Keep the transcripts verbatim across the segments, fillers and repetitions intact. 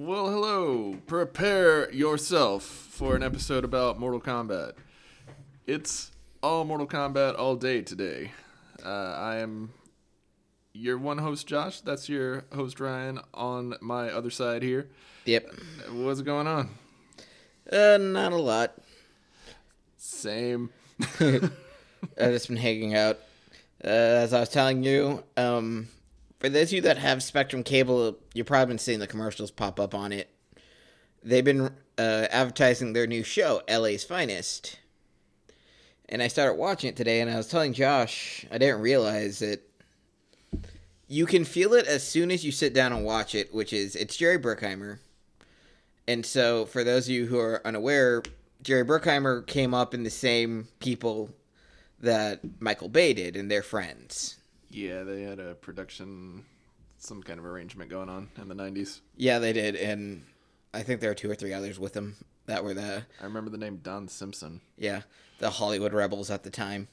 Well, hello. Prepare yourself for an episode about Mortal Kombat. It's all Mortal Kombat all day today. Uh, I am your one host, Josh. That's your host, Ryan, on my other side here. Yep. What's going on? Uh, not a lot. Same. I've just been hanging out. Uh, as I was telling you, um, for those of you that have Spectrum Cable, you've probably been seeing the commercials pop up on it. They've been uh, advertising their new show, L A's Finest. And I started watching it today, and I was telling Josh, I didn't realize that you can feel it as soon as you sit down and watch it, which is, it's Jerry Bruckheimer. And so, for those of you who are unaware, Jerry Bruckheimer came up in the same people that Michael Bay did, and they're friends. Yeah, they had a production, some kind of arrangement going on in the nineties. Yeah, they did, and I think there were two or three others with them that were the... I remember the name Don Simpson. Yeah, the Hollywood rebels at the time.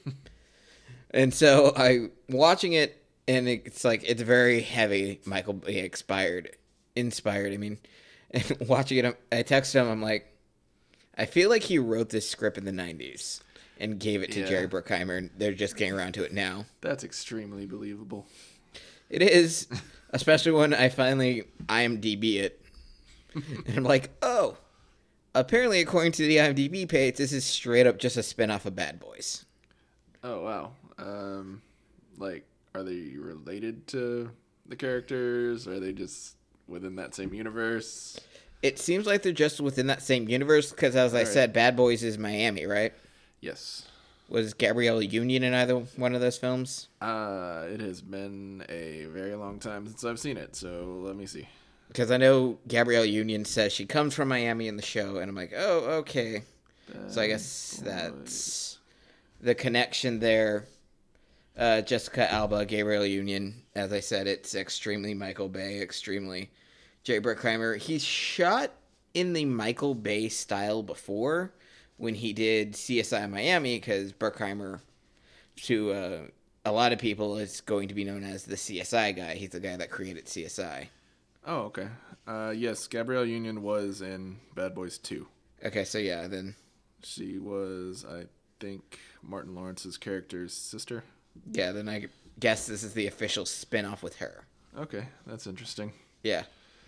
And so, I watching it, and it's like, it's very heavy Michael Bay expired, inspired, I mean. And watching it, I texted him, I'm like, I feel like he wrote this script in the nineties and gave it to Yeah. Jerry Bruckheimer, and they're just getting around to it now. That's extremely believable. It is, especially when I finally I M D B it. And I'm like, oh, apparently according to the I M D B page, this is straight up just a spinoff of Bad Boys. Oh, wow. Um, like, are they related to the characters? Or are they just within that same universe? It seems like they're just within that same universe, because as I All right. said, Bad Boys is Miami, right? Yes. Was Gabrielle Union in either one of those films? Uh, it has been a very long time since I've seen it, so let me see. Because I know Gabrielle Union says she comes from Miami in the show, and I'm like, oh, okay. So I guess that's the connection there. Uh, Jessica Alba, Gabrielle Union. As I said, it's extremely Michael Bay, extremely Jerry Bruckheimer. He's shot in the Michael Bay style before when he did C S I Miami, because Bruckheimer, to uh, a lot of people, is going to be known as the C S I guy. He's the guy that created C S I. Oh, okay. Uh, yes, Gabrielle Union was in Bad Boys two. Okay, so yeah, then... She was, I think, Martin Lawrence's character's sister. Yeah, then I guess this is the official spin-off with her. Okay, that's interesting. Yeah.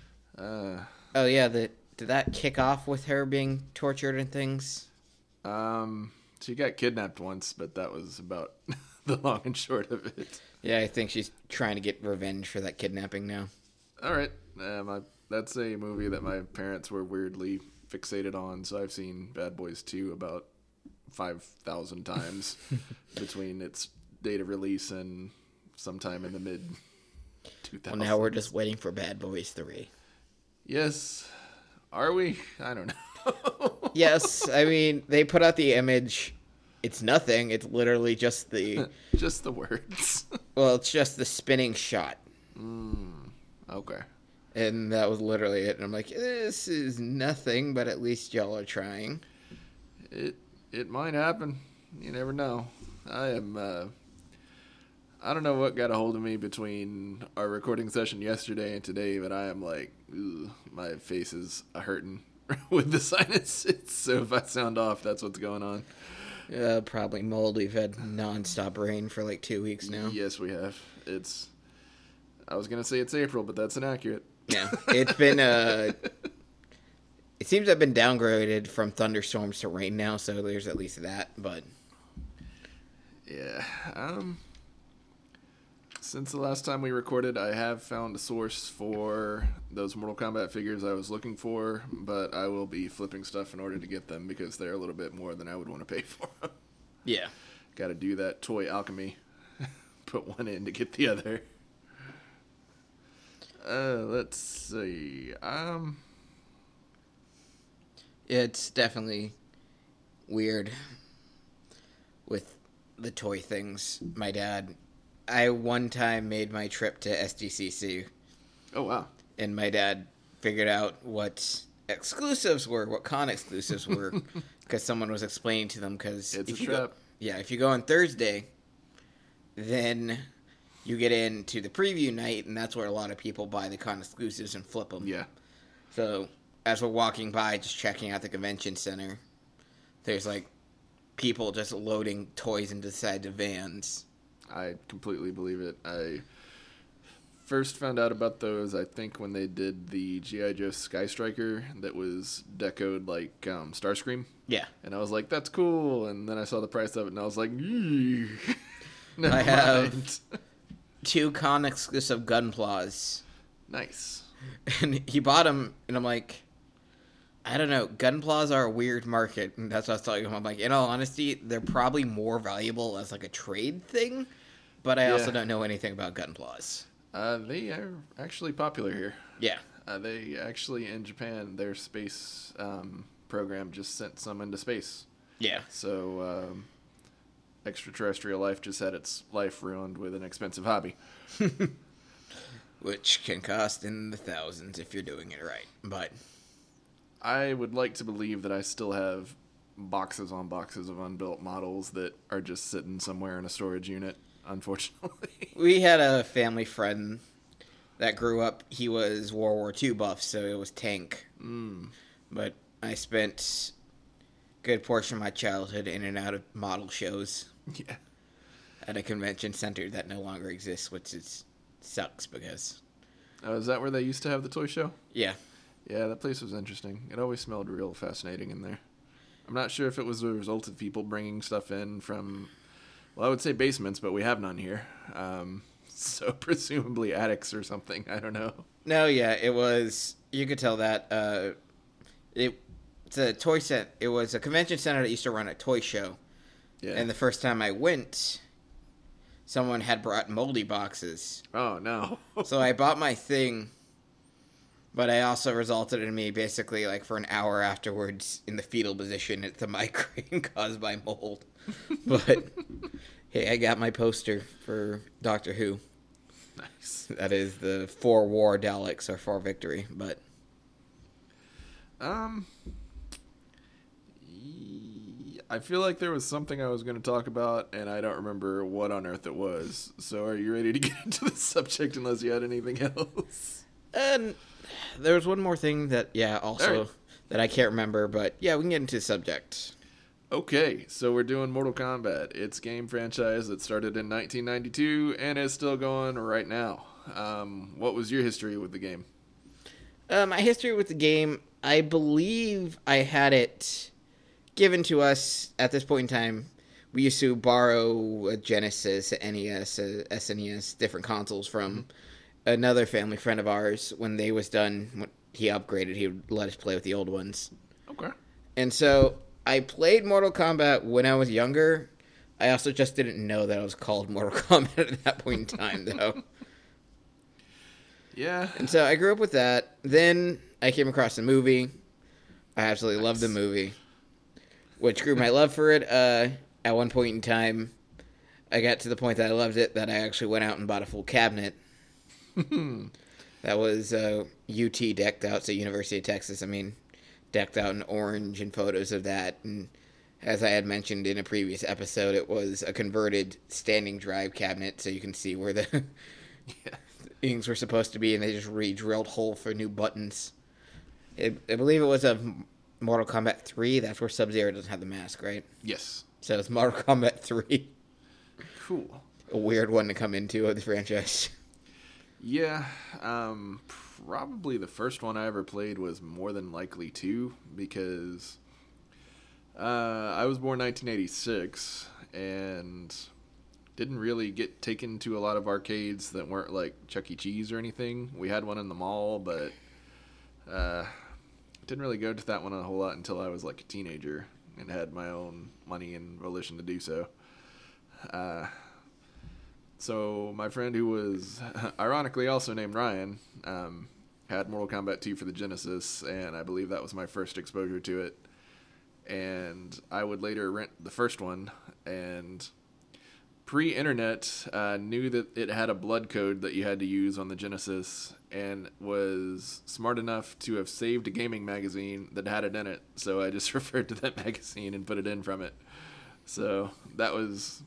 Uh, Oh, yeah, the, did that kick off with her being tortured and things? um, she got kidnapped once, but that was about the long and short of it. Yeah, I think she's trying to get revenge for that kidnapping now. All right. Um, I, that's a movie that my parents were weirdly fixated on, so I've seen Bad Boys two about five thousand times between its date of release and sometime in the mid two thousands. Well, now we're just waiting for Bad Boys three. Yes. Are we? I don't know. Yes, I mean, they put out the image. It's nothing. It's literally just the... Just the words. Well, it's just the spinning shot. Mm, okay. And that was literally it. And I'm like, this is nothing, but at least y'all are trying. It it might happen. You never know. I am, uh, I don't know what got a hold of me between our recording session yesterday and today, but I am like, ugh, my face is hurting with the sinuses. So if I sound off, that's what's going on. Uh, probably mold. We've had nonstop rain for like two weeks now. Yes, we have. It's, I was going to say it's April, but that's inaccurate. Yeah, it's been, uh, it seems to have been downgraded from thunderstorms to rain now, so there's at least that, but... Yeah. Um. Since the last time we recorded, I have found a source for those Mortal Kombat figures I was looking for, but I will be flipping stuff in order to get them because they're a little bit more than I would want to pay for them. Yeah. Got to do that toy alchemy. Put one in to get the other. Uh, let's see. Um. It's definitely weird with the toy things. My dad, I one time made my trip to S D C C, Oh wow. and my dad figured out what exclusives were, what con exclusives were, because someone was explaining to them. Because It's if a you trap. Go, yeah, if you go on Thursday, then you get into the preview night, and that's where a lot of people buy the con exclusives and flip them. Yeah. So as we're walking by, just checking out the convention center, there's like people just loading toys into the side of vans. I completely believe it. I first found out about those, I think, when they did the G I. Joe Sky Striker that was decoed like um, Starscream. Yeah. And I was like, that's cool. And then I saw the price of it, and I was like, Eee. Never I mind. have two con exclusive Gunplas. Nice. And he bought them, and I'm like, I don't know. Gunplas are a weird market. And that's what I was telling him. I'm like, in all honesty, they're probably more valuable as like a trade thing. But I Yeah. also don't know anything about Gunplas. Uh, they are actually popular here. Yeah. Uh, they actually, in Japan, their space um, program just sent some into space. Yeah. So um, extraterrestrial life just had its life ruined with an expensive hobby. Which can cost in the thousands if you're doing it right. But I would like to believe that I still have boxes on boxes of unbuilt models that are just sitting somewhere in a storage unit, unfortunately. we had a family friend that grew up. He was World War Two buff, so it was tank. Mm. But I spent a good portion of my childhood in and out of model shows Yeah. at a convention center that no longer exists, which is sucks because Oh, is that where they used to have the toy show? yeah. Yeah, that place was interesting. It always smelled real fascinating in there. I'm not sure if it was a result of people bringing stuff in from, well, I would say basements, but we have none here. Um, so presumably attics or something. I don't know. No, yeah, it was. You could tell that. Uh, it it's a toy set. It was a convention center that used to run a toy show, Yeah. and the first time I went, someone had brought moldy boxes. Oh, no. So I bought my thing, but I also resulted in me basically like for an hour afterwards in the fetal position at the migraine caused by mold. But hey, I got my poster for Doctor Who. Nice. That is the for war Daleks or for victory, but Um, y- I feel like there was something I was going to talk about, and I don't remember what on earth it was. So are you ready to get into the subject unless you had anything else? and there was one more thing that yeah, also All right. that I can't remember, but yeah, we can get into the subject. Okay, so we're doing Mortal Kombat. It's a game franchise that started in nineteen ninety-two and is still going right now. Um, what was your history with the game? Uh, my history with the game, I believe I had it given to us at this point in time. We used to borrow a Genesis, a N E S, a S N E S, different consoles from mm-hmm. another family friend of ours. When they was done, when he upgraded, he would let us play with the old ones. Okay. And so I played Mortal Kombat when I was younger. I also just didn't know that it was called Mortal Kombat at that point in time, though. Yeah. And so I grew up with that. Then I came across the movie. I absolutely Nice. loved the movie, which grew my love for it. Uh, at one point in time, I got to the point that I loved it that I actually went out and bought a full cabinet. That was uh, U T decked out, so University of Texas. I mean, decked out in orange and photos of that. And as I had mentioned in a previous episode, it was a converted standing drive cabinet, so you can see where the Yeah. things were supposed to be, and they just re-drilled hole for new buttons. It, I believe it was a Mortal Kombat three. That's where Sub-Zero doesn't have the mask, right? Yes. So it's Mortal Kombat three. Cool. A weird one to come into of the franchise. Yeah, um, probably the first one I ever played was More Than Likely two, because uh, I was born nineteen eighty-six and didn't really get taken to a lot of arcades that weren't like Chuck E. Cheese or anything. We had one in the mall, but uh, didn't really go to that one a whole lot until I was like a teenager and had my own money and volition to do so. Uh, so my friend, who was ironically also named Ryan, um, had Mortal Kombat two for the Genesis, and I believe that was my first exposure to it. And I would later rent the first one, and pre-internet, uh, knew that it had a blood code that you had to use on the Genesis, and was smart enough to have saved a gaming magazine that had it in it. So I just referred to that magazine and put it in from it. So that was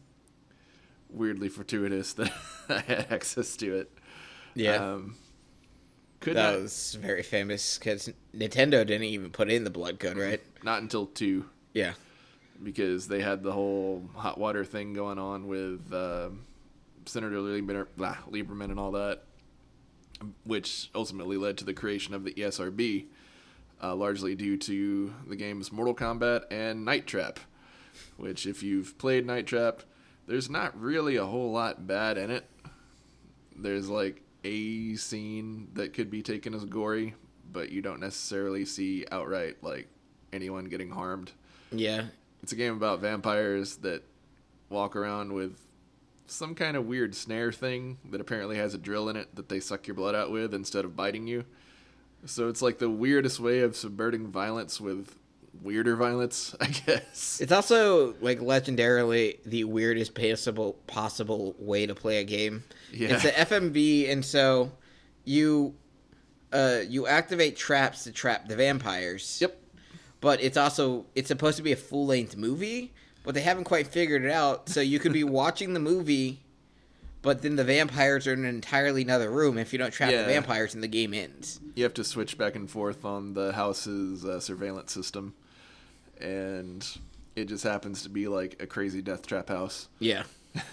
weirdly fortuitous that I had access to it. Yeah. Um, Could that not, was very famous because Nintendo didn't even put in the blood code, right? not until two, Yeah. because they had the whole hot water thing going on with uh, Senator Lieberman, blah, Lieberman and all that, which ultimately led to the creation of the E S R B, uh, largely due to the games Mortal Kombat and Night Trap, which if you've played Night Trap, there's not really a whole lot bad in it. There's like a scene that could be taken as gory, but you don't necessarily see outright like anyone getting harmed. Yeah. It's a game about vampires that walk around with some kind of weird snare thing that apparently has a drill in it that they suck your blood out with instead of biting you. So it's like the weirdest way of subverting violence with weirder violence, I guess. It's also like legendarily the weirdest possible possible way to play a game. Yeah. It's an F M V, and so you uh, you activate traps to trap the vampires. Yep. But it's also it's supposed to be a full length movie, but they haven't quite figured it out. So you could be watching the movie, but then the vampires are in an entirely another room. If you don't trap Yeah. the vampires, and the game ends. You have to switch back and forth on the house's uh, surveillance system, and it just happens to be like a crazy death trap house. Yeah.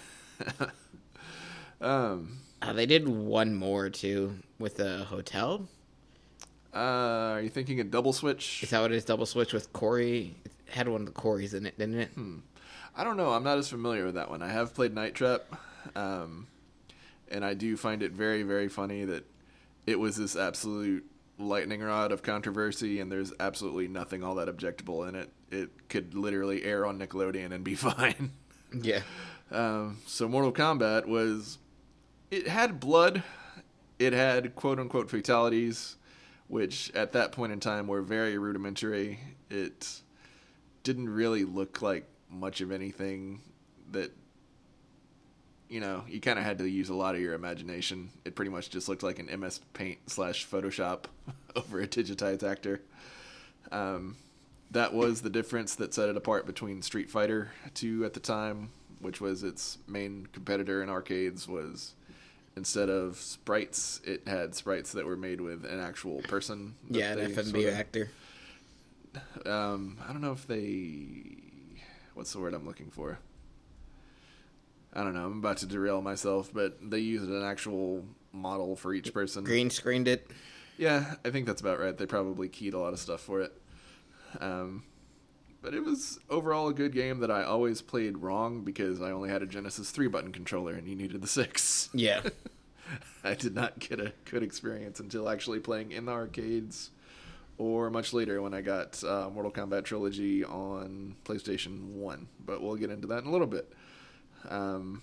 um, Uh, they did one more too with a hotel. uh, are you thinking a double switch? Is that what it is? Double Switch with Corey. It had one of the Corys in it, didn't it? Hmm. I don't know. I'm not as familiar with that one. I have played Night Trap, um, and I do find it very, very funny that it was this absolute lightning rod of controversy, and there's absolutely nothing all that objectable in it. It could literally air on Nickelodeon and be fine. Yeah. Um, so Mortal Kombat was, it had blood, it had quote-unquote fatalities, which at that point in time were very rudimentary. It didn't really look like much of anything that, you know, you kind of had to use a lot of your imagination. It pretty much just looked like an M S Paint slash Photoshop over a digitized actor. Um, that was the difference that set it apart between Street Fighter two at the time, which was its main competitor in arcades, was instead of sprites, it had sprites that were made with an actual person. Yeah, an F M V sorta, actor. Um, I don't know if they... What's the word I'm looking for? I don't know. I'm about to derail myself, but they used an actual model for each person. Green screened it. Yeah, I think that's about right. They probably keyed a lot of stuff for it. Um, but it was overall a good game that I always played wrong because I only had a Genesis three button controller and you needed the six. Yeah. I did not get a good experience until actually playing in the arcades or much later when I got uh, Mortal Kombat Trilogy on PlayStation one. But we'll get into that in a little bit. Um,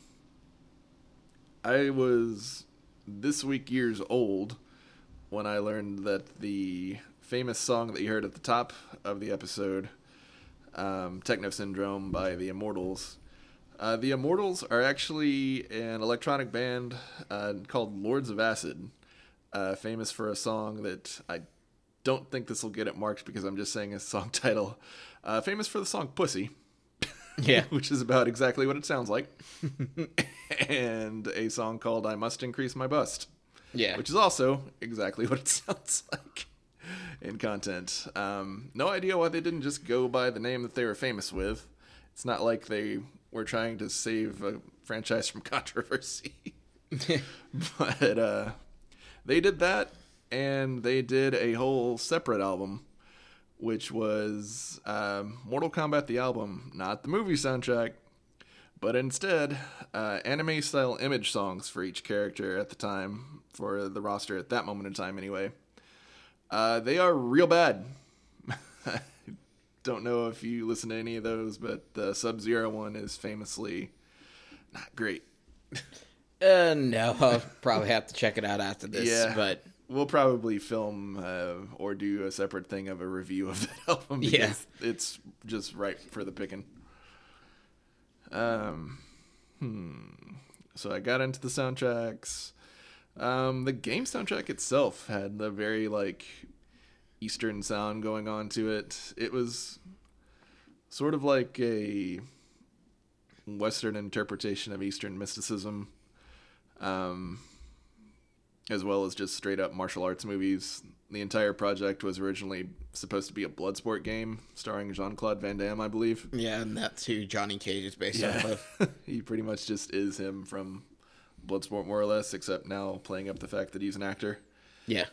I was this week years old when I learned that the famous song that you heard at the top of the episode, um, Techno Syndrome by the Immortals, uh, the Immortals are actually an electronic band uh, called Lords of Acid, uh, famous for a song that I don't think this will get it marked because I'm just saying a song title, uh, famous for the song Pussy. Yeah. Which is about exactly what it sounds like. And a song called I Must Increase My Bust. Yeah. Which is also exactly what it sounds like in content. Um, no idea why they didn't just go by the name that they were famous with. It's not like they were trying to save a franchise from controversy. But uh, they did that, and they did a whole separate album, which was um, Mortal Kombat the album, not the movie soundtrack, but instead uh, anime-style image songs for each character at the time, for the roster at that moment in time anyway. Uh, they are real bad. I don't know if you listen to any of those, but the Sub-Zero one is famously not great. Uh, no, I'll probably have to check it out after this. Yeah. But We'll probably film uh, or do a separate thing of a review of that album because Yeah. it's just ripe for the picking. Um, hmm. So I got into the soundtracks. Um, the game soundtrack itself had a very like Eastern sound going on to it. It was sort of like a Western interpretation of Eastern mysticism. Um, as well as just straight up martial arts movies. The entire project was originally supposed to be a Bloodsport game starring Jean-Claude Van Damme, I believe. Yeah, and that's who Johnny Cage is based Yeah. off of. He pretty much just is him from Bloodsport, more or less, except now playing up the fact that he's an actor. Yeah.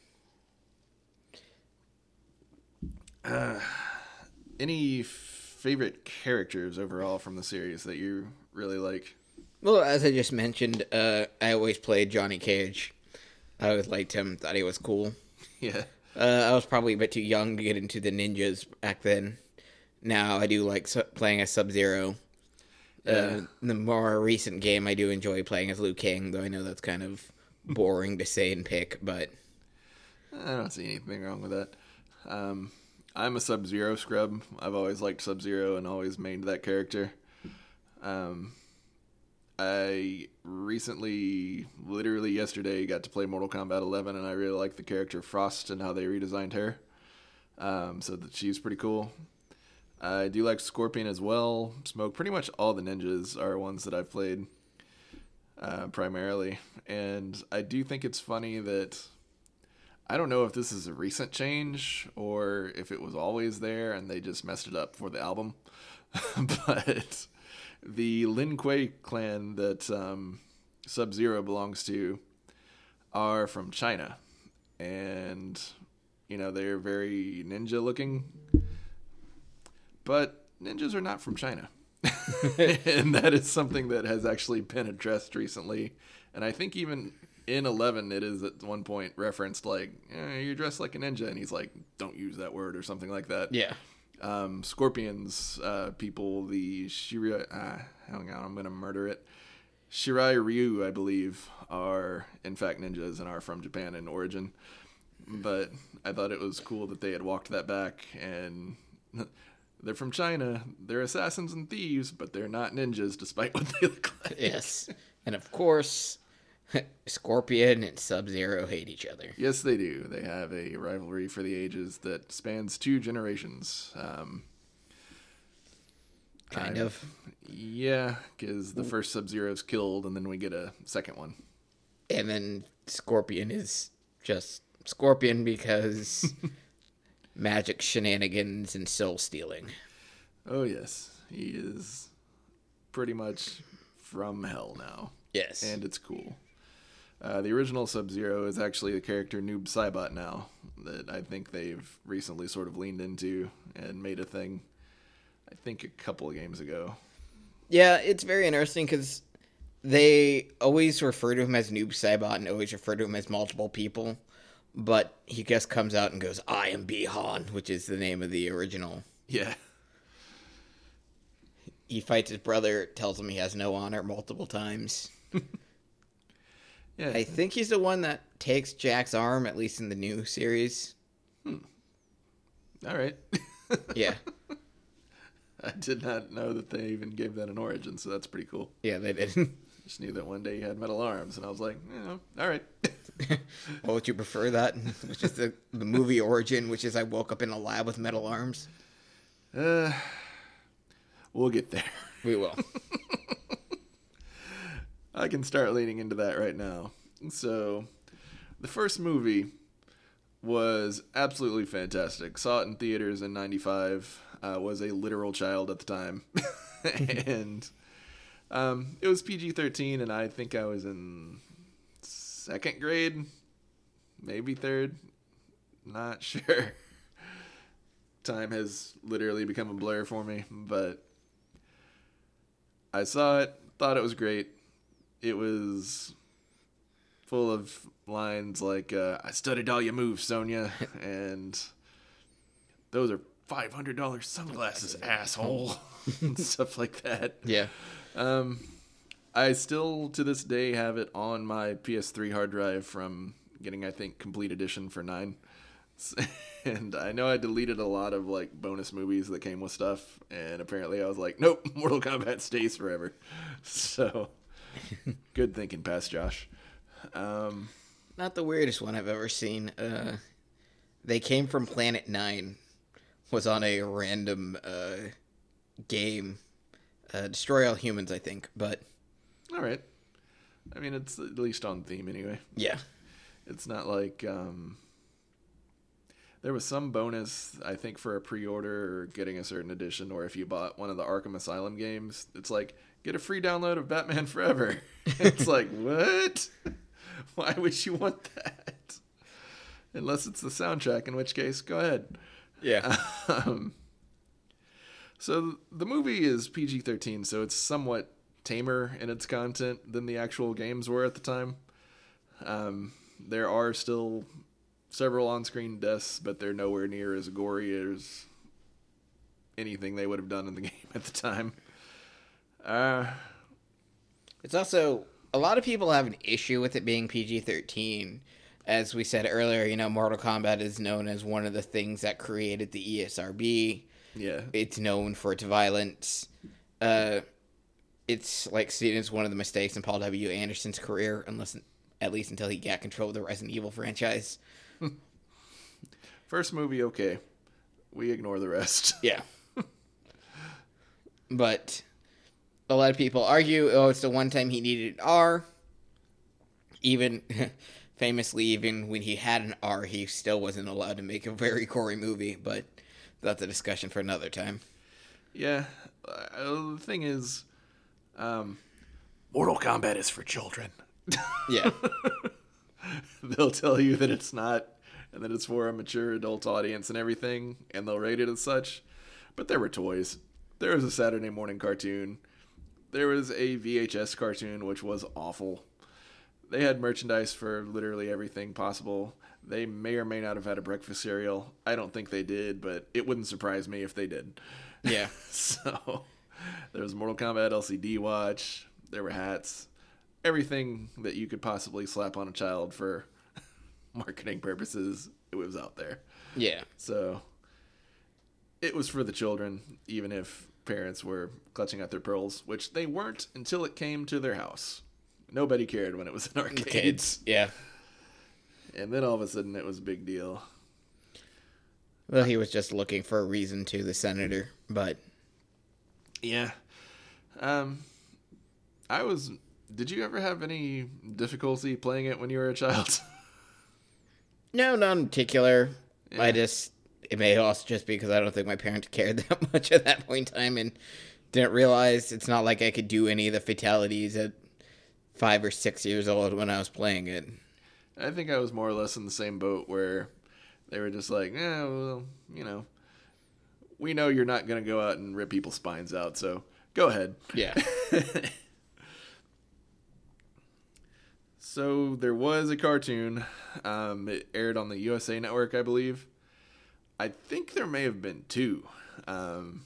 Uh, any favorite characters overall from the series that you really like? Well, as I just mentioned, uh, I always played Johnny Cage. I always liked him, thought he was cool. Yeah. Uh, I was probably a bit too young to get into the ninjas back then. Now I do like su- playing as Sub-Zero. Yeah. Uh, the more recent game, I do enjoy playing as Liu Kang, though I know that's kind of boring to say and pick, but... I don't see anything wrong with that. Um, I'm a Sub-Zero scrub. I've always liked Sub-Zero and always mained that character. Um, I recently, literally yesterday, got to play Mortal Kombat eleven, and I really like the character Frost and how they redesigned her. Um, so that she's pretty cool. I do like Scorpion as well. Smoke. Pretty much all the ninjas are ones that I've played uh, primarily. And I do think it's funny that I don't know if this is a recent change or if it was always there and they just messed it up for the album. But the Lin Kuei clan that um, Sub-Zero belongs to are from China. And, you know, they're very ninja looking. But ninjas are not from China. And that is something that has actually been addressed recently. And I think even in eleven, it is at one point referenced like, eh, you're dressed like a ninja. And he's like, don't use that word or something like that. Yeah. Um, Scorpion's uh, people, the Shirai, ah, hang on, I'm going to murder it. Shirai Ryu, I believe, are in fact ninjas and are from Japan in origin. But I thought it was cool that they had walked that back, and they're from China. They're assassins and thieves, but they're not ninjas, despite what they look like. Yes. And of course, Scorpion and Sub-Zero hate each other. Yes, they do. They have a rivalry for the ages that spans two generations. Um, Kind I- of. Yeah, because the first Sub-Zero's killed, and then we get a second one. And then Scorpion is just Scorpion because magic shenanigans and soul stealing. Oh, yes. He is pretty much from hell now, Yes. and it's cool. Uh, the original Sub-Zero is actually the character Noob Saibot now that I think they've recently sort of leaned into and made a thing, I think, a couple of games ago. Yeah, it's very interesting because they always refer to him as Noob Saibot and always refer to him as multiple people. But he just comes out and goes, I am Bihan, which is the name of the original. Yeah. He fights his brother, tells him he has no honor multiple times. Yeah. I think he's the one that takes Jack's arm, at least in the new series. All right. Yeah. I did not know that they even gave that an origin, so that's pretty cool. Yeah, they did. Just knew that one day he had metal arms, and I was like, you know, all right. What would you prefer that? Which is the, the movie origin, which is I woke up in a lab with metal arms? Uh, we'll get there. We will. I can start leaning into that right now. So, the first movie was absolutely fantastic. Saw it in theaters in ninety-five. Uh, was a literal child at the time. And um, it was P G thirteen, and I think I was in second grade, maybe third. Not sure. Time has literally become a blur for me, but I saw it, thought it was great. It was full of lines like, uh, I studied all your moves, Sonya, and those are five hundred dollars sunglasses, asshole, and stuff like that. Yeah. Um, I still, to this day, have it on my P S three hard drive from getting, I think, Complete Edition for nine. And I know I deleted a lot of, like, bonus movies that came with stuff, and apparently I was like, nope, Mortal Kombat stays forever. So, good thinking, past Josh. Um, Not the weirdest one I've ever seen. Uh, They Came from Planet Nine was on a random uh, game. Uh, Destroy All Humans, I think, but all right. I mean, it's at least on theme anyway. yeah. It's not like um, there was some bonus, I think, for a pre-order or getting a certain edition, or if you bought one of the Arkham Asylum games, it's like, get a free download of Batman Forever. It's like, what? Why would you want that? Unless it's the soundtrack, in which case, go ahead. Yeah. Um, so the movie is P G thirteen, so it's somewhat tamer in its content than the actual games were at the time. Um, there are still several on-screen deaths, but they're nowhere near as gory as anything they would have done in the game at the time. Uh, it's also, a lot of people have an issue with it being P G thirteen. As we said earlier, you know, Mortal Kombat is known as one of the things that created the E S R B. Yeah. It's known for its violence. Uh, it's like seen as one of the mistakes in Paul W. Anderson's career, unless at least until he got control of the Resident Evil franchise. First movie, okay. We ignore the rest. Yeah. But a lot of people argue, oh, it's the one time he needed an R. Even, famously, even when he had an R, he still wasn't allowed to make a very gory movie, but that's a discussion for another time. Yeah. Uh, the thing is, um, Mortal Kombat is for children. Yeah. They'll tell you that it's not, and that it's for a mature adult audience and everything, and they'll rate it as such. But there were toys. There was a Saturday morning cartoon. There was a V H S cartoon, which was awful. They had merchandise for literally everything possible. They may or may not have had a breakfast cereal. I don't think they did, but it wouldn't surprise me if they did. Yeah. So there was a Mortal Kombat L C D watch. There were hats. Everything that you could possibly slap on a child for marketing purposes, it was out there. Yeah. So it was for the children, even if parents were clutching at their pearls, which they weren't until it came to their house. Nobody cared when it was in arcades. Kids, yeah. And then all of a sudden it was a big deal. Well, he was just looking for a reason to, the senator, but... Yeah. Um, I was... Did you ever have any difficulty playing it when you were a child? No, not in particular. Yeah. I just... It may also just be because I don't think my parents cared that much at that point in time and didn't realize it's not like I could do any of the fatalities at five or six years old when I was playing it. I think I was more or less in the same boat where they were just like, yeah, well, you know, we know you're not going to go out and rip people's spines out, so go ahead. Yeah. So there was a cartoon. Um, it aired on the U S A Network, I believe. I think there may have been two. Um,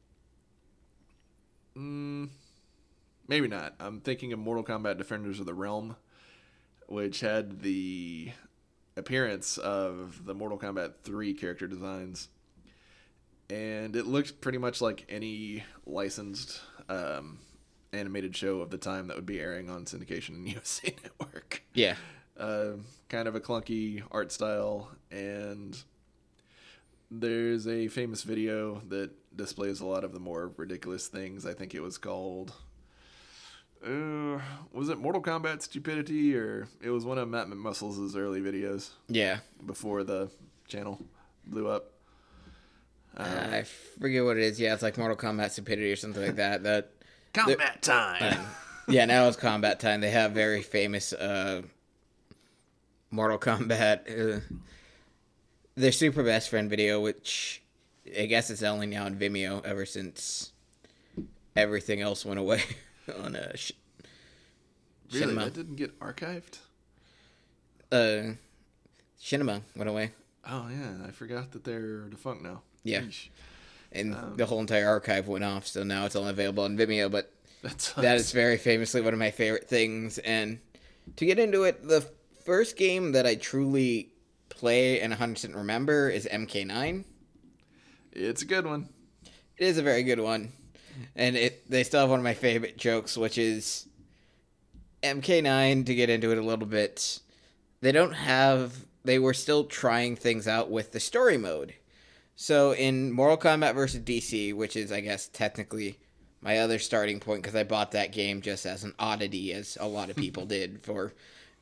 mm, maybe not. I'm thinking of Mortal Kombat Defenders of the Realm, which had the appearance of the Mortal Kombat three character designs. And it looked pretty much like any licensed um, animated show of the time that would be airing on syndication and U S A Network. Yeah. Uh, kind of a clunky art style, and there's a famous video that displays a lot of the more ridiculous things. I think it was called... Uh, was it Mortal Kombat Stupidity, or it was one of Matt McMuscles' early videos? Yeah. Before the channel blew up. Um, I forget what it is. Yeah, it's like Mortal Kombat Stupidity or something like that. That Combat time! Um, yeah, now it's Combat Time. They have very famous uh, Mortal Kombat... Uh, their Super Best Friend video, which I guess it's only now on Vimeo ever since everything else went away on a sh- Really? Shinema. That didn't get archived? Uh, Shinema went away. Oh, yeah. I forgot that they're defunct now. Yeah. Yeesh. And Um, the whole entire archive went off, so now it's only available on Vimeo, but That sucks. that is very famously one of my favorite things. And to get into it, the first game that I truly play and one hundred percent remember is M K nine. It's a good one. It is a very good one. And it they still have one of my favorite jokes, which is M K nine, to get into it a little bit. They don't have... They were still trying things out with the story mode. So in Mortal Kombat versus. D C, which is, I guess, technically my other starting point, because I bought that game just as an oddity, as a lot of people did, for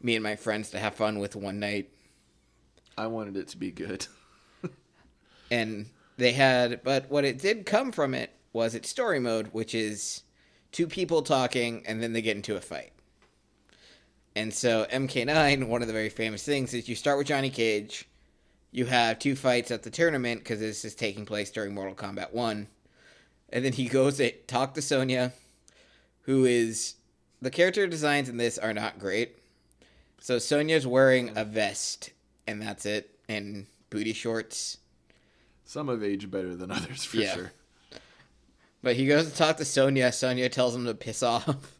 me and my friends to have fun with one night. I wanted it to be good. And they had, but what it did come from it was its story mode, which is two people talking and then they get into a fight. And so M K nine, one of the very famous things is you start with Johnny Cage. You have two fights at the tournament because this is taking place during Mortal Kombat one. And then he goes to talk to Sonya, who is... The character designs in this are not great. So Sonya's wearing a vest, and that's it, and booty shorts. Some have aged better than others, for Yeah. sure. But he goes to talk to Sonya. Sonya tells him to piss off.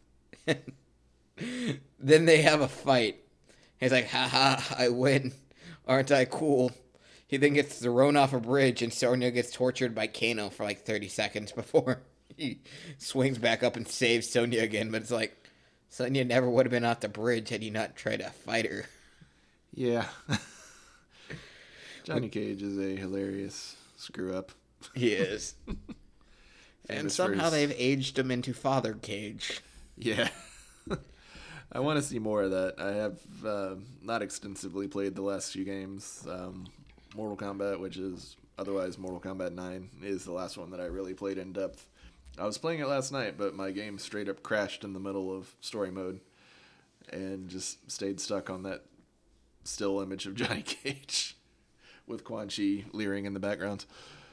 Then they have a fight. He's like, haha, I win. Aren't I cool? He then gets thrown off a bridge, and Sonya gets tortured by Kano for like thirty seconds before he swings back up and saves Sonya again. But it's like, Sonya never would have been off the bridge had he not tried to fight her. Yeah. Johnny Cage is a hilarious screw-up. He is. And Famous somehow for his- they've aged him into Father Cage. Yeah. I want to see more of that. I have uh, not extensively played the last few games. Um, Mortal Kombat, which is otherwise Mortal Kombat nine, is the last one that I really played in depth. I was playing it last night, but my game straight up crashed in the middle of story mode and just stayed stuck on that still image of Johnny Cage with Quan Chi leering in the background.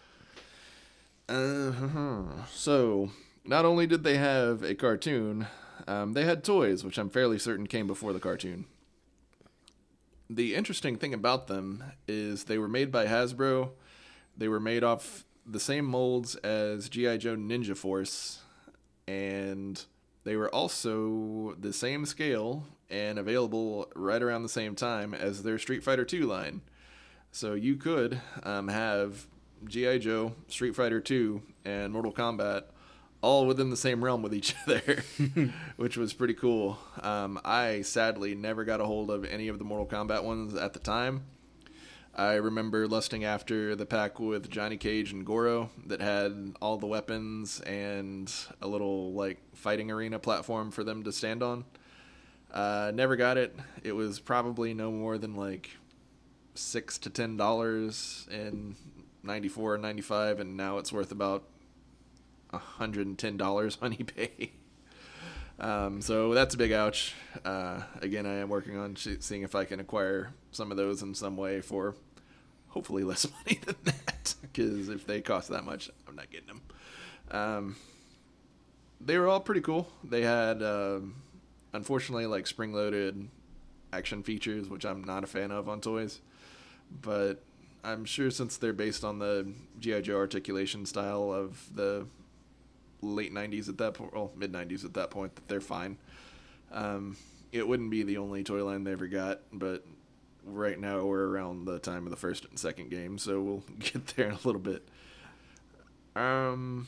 Uh-huh. So, not only did they have a cartoon, um, they had toys, which I'm fairly certain came before the cartoon. The interesting thing about them is they were made by Hasbro. They were made off the same molds as G I. Joe Ninja Force, and they were also the same scale and available right around the same time as their Street Fighter two line. So you could um, have G I. Joe, Street Fighter two, and Mortal Kombat all within the same realm with each other, which was pretty cool. Um, I sadly never got a hold of any of the Mortal Kombat ones at the time. I remember lusting after the pack with Johnny Cage and Goro that had all the weapons and a little like fighting arena platform for them to stand on. Uh, never got it. It was probably no more than like six to ten dollars in ninety-four or ninety-five, and now it's worth about a hundred and ten dollars on eBay. Um, so that's a big ouch. Uh, again, I am working on sh- seeing if I can acquire some of those in some way for hopefully less money than that. Because if they cost that much, I'm not getting them. Um, they were all pretty cool. They had, uh, unfortunately, like spring-loaded action features, which I'm not a fan of on toys. But I'm sure since they're based on the G I. Joe articulation style of the late nineties at that point, well, mid nineties at that point, that they're fine. Um, it wouldn't be the only toy line they ever got, but right now we're around the time of the first and second game, so we'll get there in a little bit. Um,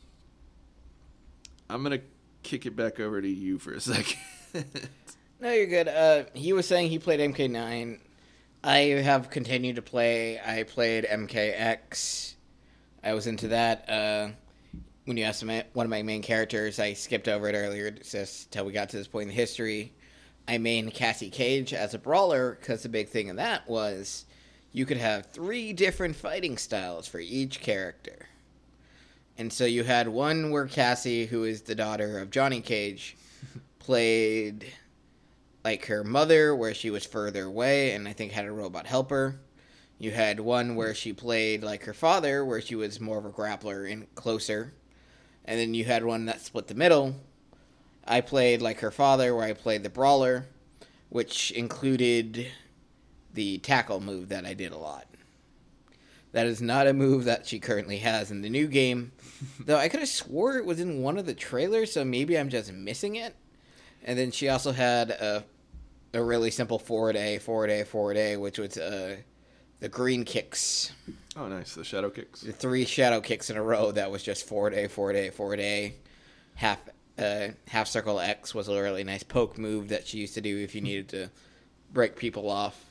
I'm going to kick it back over to you for a second. No, you're good. Uh, he was saying he played M K nine. I have continued to play. I played M K X. I was into that. Uh, when you asked me, one of my main characters, I skipped over it earlier just until we got to this point in the history. I mained Cassie Cage as a brawler because the big thing in that was you could have three different fighting styles for each character. And so you had one where Cassie, who is the daughter of Johnny Cage, played like her mother, where she was further away and I think had a robot helper. You had one where she played like her father, where she was more of a grappler and closer. And then you had one that split the middle. I played like her father, where I played the brawler, which included the tackle move that I did a lot. That is not a move that she currently has in the new game, though I could have swore it was in one of the trailers, so maybe I'm just missing it. And then she also had a a really simple forward A, forward A, forward A, which was uh, the green kicks. Oh, nice. The shadow kicks. The three shadow kicks in a row that was just forward A, forward A, forward A. Half uh, half circle X was a really nice poke move that she used to do if you needed to break people off.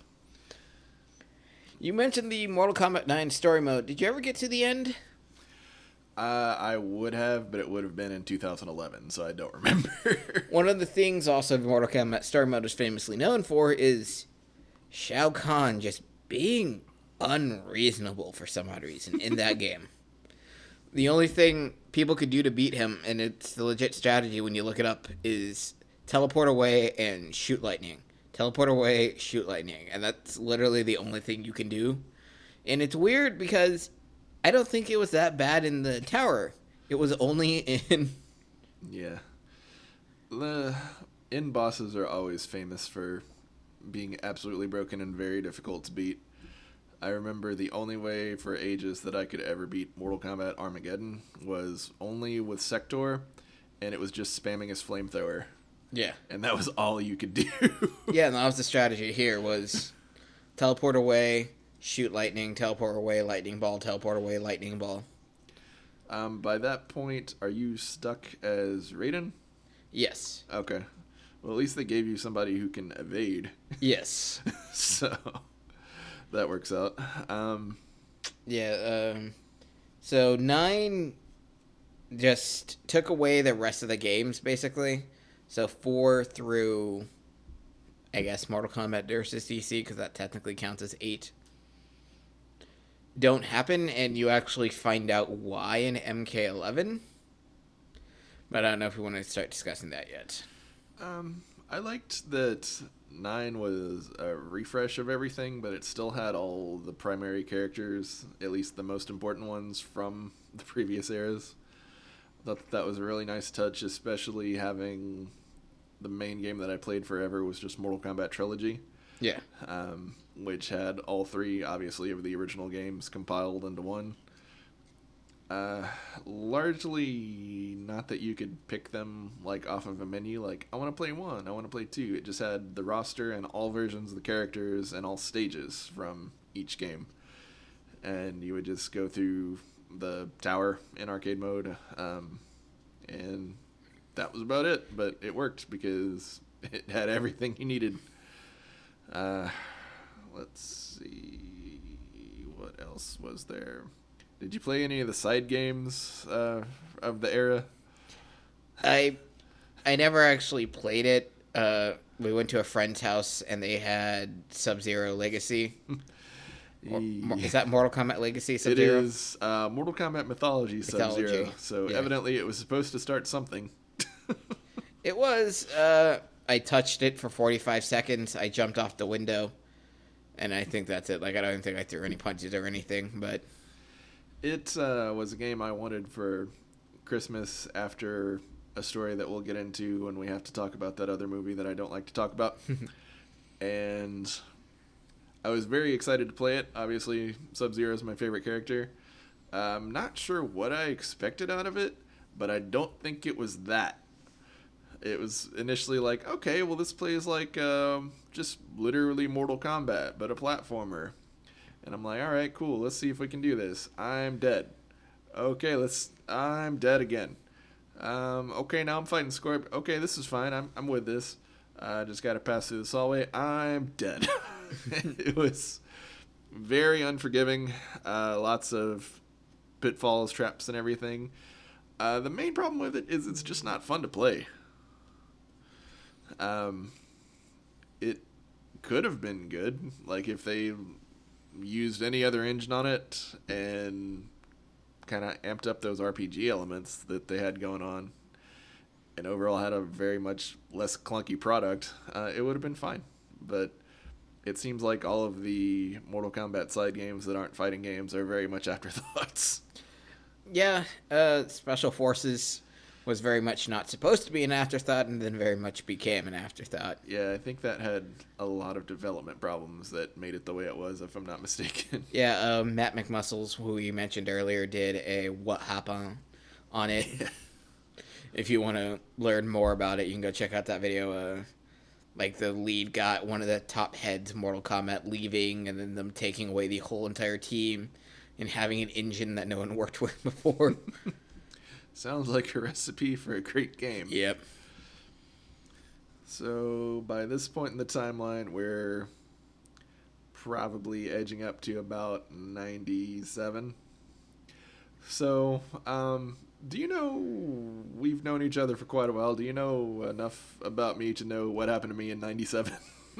You mentioned the Mortal Kombat nine story mode. Did you ever get to the end? Uh, I would have, but it would have been in two thousand eleven, so I don't remember. One of the things also Mortal Kombat Story Mode is famously known for is Shao Kahn just being unreasonable for some odd reason in that game. The only thing people could do to beat him, and it's the legit strategy when you look it up, is teleport away and shoot lightning. Teleport away, shoot lightning. And that's literally the only thing you can do. And it's weird because I don't think it was that bad in the tower. It was only in... Yeah. The end bosses are always famous for being absolutely broken and very difficult to beat. I remember the only way for ages that I could ever beat Mortal Kombat Armageddon was only with Sector, and it was just spamming his flamethrower. Yeah. And that was all you could do. Yeah, and that was the strategy here, was teleport away, shoot lightning, teleport away, lightning ball, teleport away, lightning ball. Um, by that point, are you stuck as Raiden? Yes. Okay. Well, at least they gave you somebody who can evade. Yes. So... that works out. Um, yeah, um, so nine just took away the rest of the games, basically. So four through, I guess, Mortal Kombat versus D C, because that technically counts as eight, don't happen, and you actually find out why in M K eleven. But I don't know if we want to start discussing that yet. Um, I liked that nine was a refresh of everything, but it still had all the primary characters, at least the most important ones from the previous eras. I thought that was a really nice touch, especially having the main game that I played forever was just Mortal Kombat Trilogy. Yeah. Um, which had all three, obviously, of the original games compiled into one. Uh, largely not that you could pick them like off of a menu, like I want to play one, I want to play two. It just had the roster and all versions of the characters and all stages from each game, and you would just go through the tower in arcade mode, um, and that was about it. But it worked because it had everything you needed. Uh, let's see, what else was there? Did you play any of the side games uh, of the era? I I never actually played it. Uh, we went to a friend's house and they had Sub-Zero Legacy. Or, is that Mortal Kombat Legacy Sub-Zero? It is uh, Mortal Kombat Mythology Sub-Zero. So yeah. Evidently it was supposed to start something. It was. Uh, I touched it for forty-five seconds. I jumped off the window. And I think that's it. Like, I don't even think I threw any punches or anything, but... It uh, was a game I wanted for Christmas after a story that we'll get into when we have to talk about that other movie that I don't like to talk about. And I was very excited to play it. Obviously, Sub-Zero is my favorite character. I'm not sure what I expected out of it, but I don't think it was that. It was initially like, okay, well, this plays like um, just literally Mortal Kombat, but a platformer. And I'm like, all right, cool. Let's see if we can do this. I'm dead. Okay, let's. I'm dead again. Um, okay, now I'm fighting Scorpion. Okay, this is fine. I'm I'm with this. I uh, just got to pass through this hallway. I'm dead. It was very unforgiving. Uh, lots of pitfalls, traps, and everything. Uh, the main problem with it is it's just not fun to play. Um, it could have been good, like if they used any other engine on it and kind of amped up those R P G elements that they had going on and overall had a very much less clunky product, uh, it would have been fine. But it seems like all of the Mortal Kombat side games that aren't fighting games are very much afterthoughts. Yeah, uh, Special Forces was very much not supposed to be an afterthought and then very much became an afterthought. Yeah, I think that had a lot of development problems that made it the way it was, if I'm not mistaken. Yeah, uh, Matt McMuscles, who you mentioned earlier, did a What Happened on it. Yeah. If you want to learn more about it, you can go check out that video. Uh, like, the lead got one of the top heads, Mortal Kombat, leaving, and then them taking away the whole entire team and having an engine that no one worked with before. Sounds like a recipe for a great game. Yep. So by this point in the timeline, we're probably edging up to about ninety-seven. So, um, do you know we've known each other for quite a while? Do you know enough about me to know what happened to me in ninety-seven?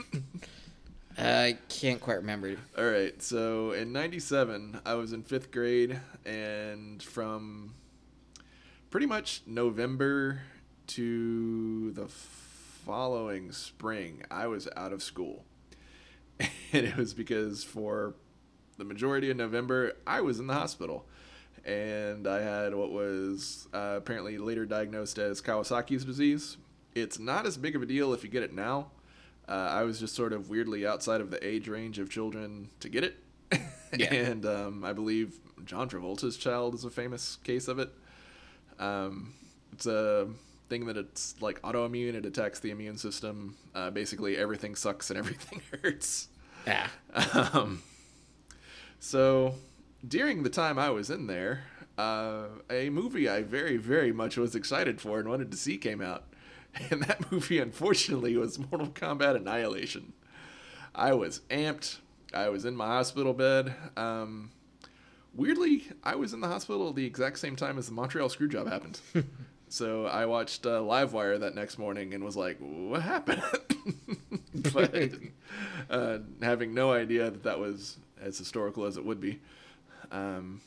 I can't quite remember. All right, so in ninety-seven, I was in fifth grade, and from pretty much November to the following spring, I was out of school. And it was because for the majority of November, I was in the hospital. And I had what was uh, apparently later diagnosed as Kawasaki's disease. It's not as big of a deal if you get it now. Uh, I was just sort of weirdly outside of the age range of children to get it. Yeah. And um, I believe John Travolta's child is a famous case of it. Um, it's a thing that it's like autoimmune. It attacks the immune system. Uh, basically, everything sucks and everything hurts. Yeah. Um, so during the time I was in there, uh, a movie I very, very much was excited for and wanted to see came out. And that movie, unfortunately, was Mortal Kombat Annihilation. I was amped. I was in my hospital bed. Um, weirdly, I was in the hospital at the exact same time as the Montreal Screwjob happened. So I watched uh, Livewire that next morning and was like, what happened? But uh, having no idea that that was as historical as it would be. Um,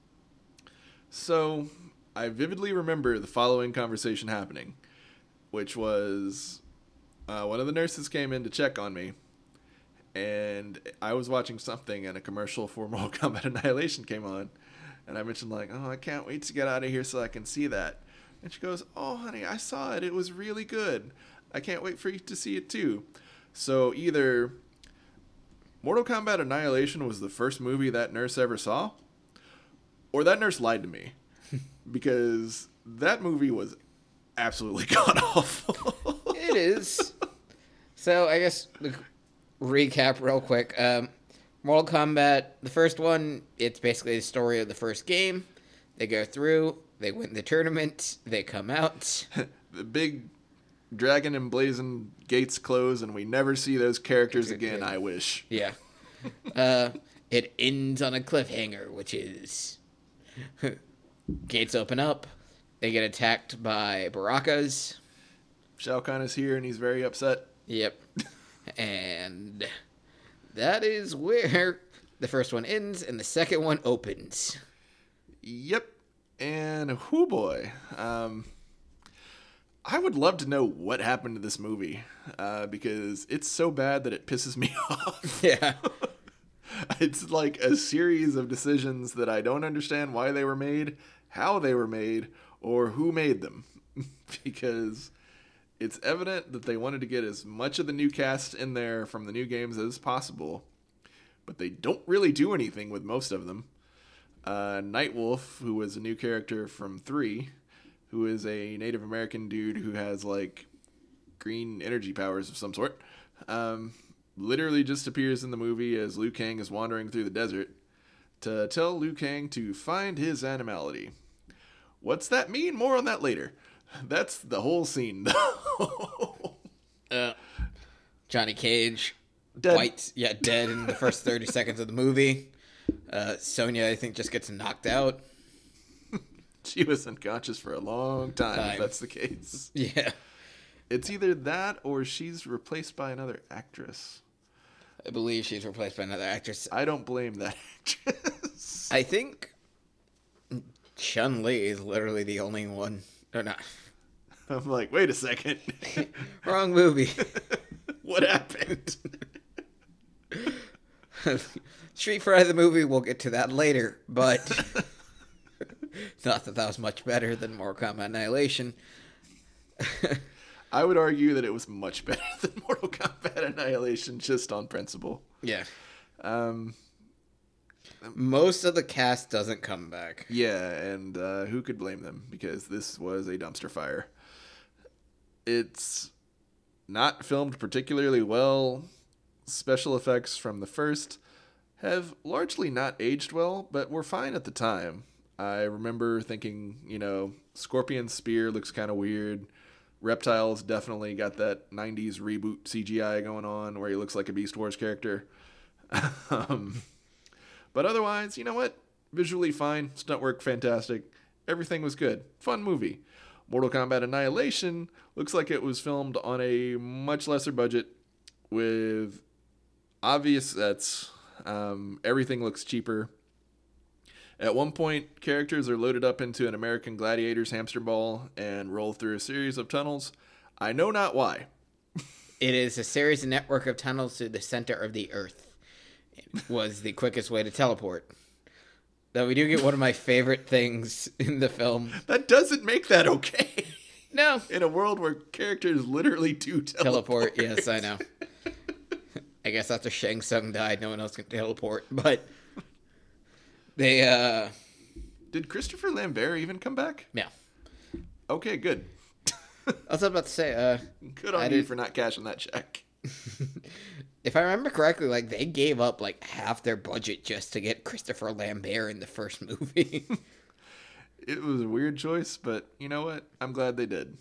so I vividly remember the following conversation happening, which was uh, one of the nurses came in to check on me, and I was watching something, and a commercial for Mortal Kombat Annihilation came on, and I mentioned, like, oh, I can't wait to get out of here so I can see that. And she goes, oh, honey, I saw it. It was really good. I can't wait for you to see it, too. So either Mortal Kombat Annihilation was the first movie that nurse ever saw, or that nurse lied to me, because that movie was absolutely god-awful. It is. So I guess the recap real quick. Um, Mortal Kombat, the first one, it's basically the story of the first game. They go through, they win the tournament, they come out. The big dragon emblazoned gates close, and we never see those characters again, I wish. Yeah. Uh, it ends on a cliffhanger, which is gates open up, they get attacked by Barakas. Shao Kahn is here, and he's very upset. Yep. And that is where the first one ends, and the second one opens. Yep. And whoo boy. Um, I would love to know what happened to this movie, uh, because it's so bad that it pisses me off. Yeah. It's like a series of decisions that I don't understand why they were made, how they were made, or who made them. Because it's evident that they wanted to get as much of the new cast in there from the new games as possible, but they don't really do anything with most of them. Uh, Nightwolf, who was a new character from three, who is a Native American dude who has, like, green energy powers of some sort, um, literally just appears in the movie as Liu Kang is wandering through the desert to tell Liu Kang to find his animality. What's that mean? More on that later. That's the whole scene, though. uh, Johnny Cage, Dead. White, yeah, dead in the first thirty seconds of the movie. Uh, Sonya, I think, just gets knocked out. She was unconscious for a long time, time, if that's the case. Yeah. It's either that or she's replaced by another actress. I believe she's replaced by another actress. I don't blame that actress. I think Chun-Li is literally the only one. Or not. I'm like, wait a second. Wrong movie. What happened? Street Fighter the movie, we'll get to that later, but not that that was much better than Mortal Kombat Annihilation. I would argue that it was much better than Mortal Kombat Annihilation, just on principle. Yeah. Um, Most of the cast doesn't come back. Yeah, and uh, who could blame them? Because this was a dumpster fire. It's not filmed particularly well. Special effects from the first have largely not aged well, but were fine at the time. I remember thinking, you know, Scorpion's spear looks kind of weird. Reptile's definitely got that nineties reboot C G I going on where he looks like a Beast Wars character. um, but otherwise, you know what? visually fine, stunt work fantastic, everything was good. Fun movie. Mortal Kombat Annihilation looks like it was filmed on a much lesser budget with obvious sets. Um, everything looks cheaper. At one point, characters are loaded up into an American Gladiators hamster ball and roll through a series of tunnels. I know not why. It is a series of network of tunnels to the center of the Earth. It was the quickest way to teleport. Though we do get one of my favorite things in the film. That doesn't make that okay. No. In a world where characters literally do teleport. Teleport, yes, I know. I guess after Shang Tsung died, no one else can teleport. But they, uh... Did Christopher Lambert even come back? Yeah. Okay, good. I was about to say, uh... Good on I you did... for not cashing that check. If I remember correctly, like, they gave up, like, half their budget just to get Christopher Lambert in the first movie. It was a weird choice, but you know what? I'm glad they did.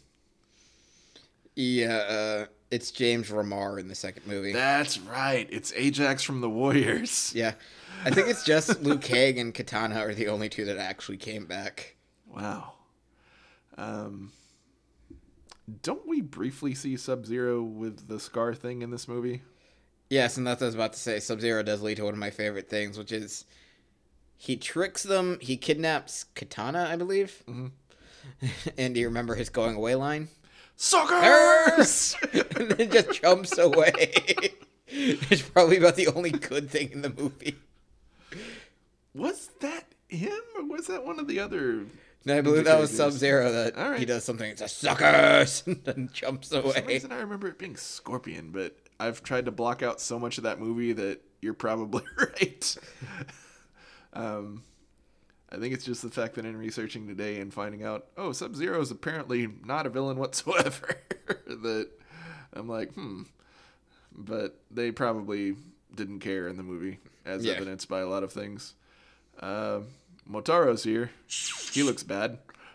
Yeah, uh, it's James Remar in the second movie. That's right. It's Ajax from the Warriors. Yeah. I think it's just Liu Kang and Katana are the only two that actually came back. Wow. Um, don't we briefly see Sub-Zero with the scar thing in this movie? Yes, and that's what I was about to say. Sub-Zero does lead to one of my favorite things, which is he tricks them. He kidnaps Katana, I believe. Mm-hmm. And do you remember his going away line? Suckers! And then just jumps away. It's probably about the only good thing in the movie. Was that him, or was that one of the other? No, I believe that was Sub-Zero that right. He does something. It's a suckers, and then jumps away. For some reason, I remember it being Scorpion, but I've tried to block out so much of that movie that you're probably right. um, I think it's just the fact that in researching today and finding out, oh, Sub-Zero is apparently not a villain whatsoever, that I'm like, hmm. But they probably didn't care in the movie, as yeah. evidenced by a lot of things. Uh, Motaro's here. He looks bad.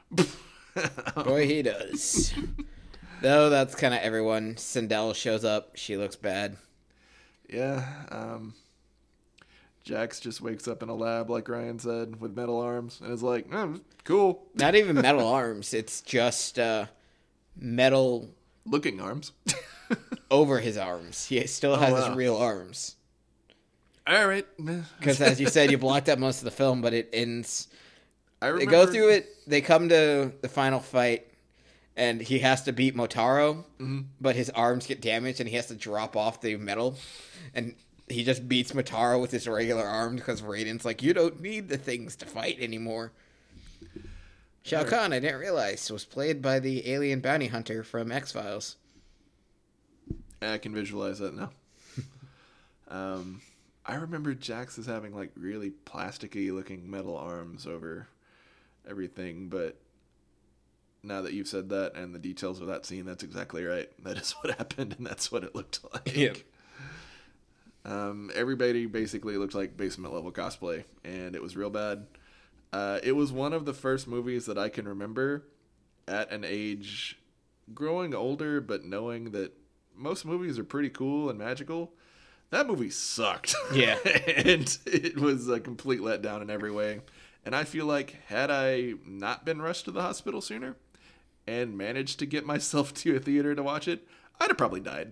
Boy, he does. Though that's kind of everyone. Sindel shows up. She looks bad. Yeah. Um, Jax just wakes up in a lab, like Ryan said, with metal arms, and is like, oh, cool. Not even metal arms. It's just uh, metal... looking arms. over his arms. He still has oh, wow. his real arms. All right. Because as you said, you blocked out most of the film, but it ends... I remember... They go through it. They come to the final fight, and he has to beat Motaro, mm-hmm. but his arms get damaged, and he has to drop off the metal, and he just beats Motaro with his regular arms because Raiden's like, you don't need the things to fight anymore. Shao Kahn, I didn't realize, was played by the alien bounty hunter from X-Files. I can visualize that now. um, I remember Jax as having like really plasticky looking metal arms over everything, but now that you've said that and the details of that scene, that's exactly right. That is what happened, and that's what it looked like. Yep. Um, everybody basically looked like basement level cosplay, and it was real bad. Uh, it was one of the first movies that I can remember at an age growing older, but knowing that most movies are pretty cool and magical. That movie sucked. Yeah. And it was a complete letdown in every way. And I feel like had I not been rushed to the hospital sooner and managed to get myself to a theater to watch it, I'd have probably died.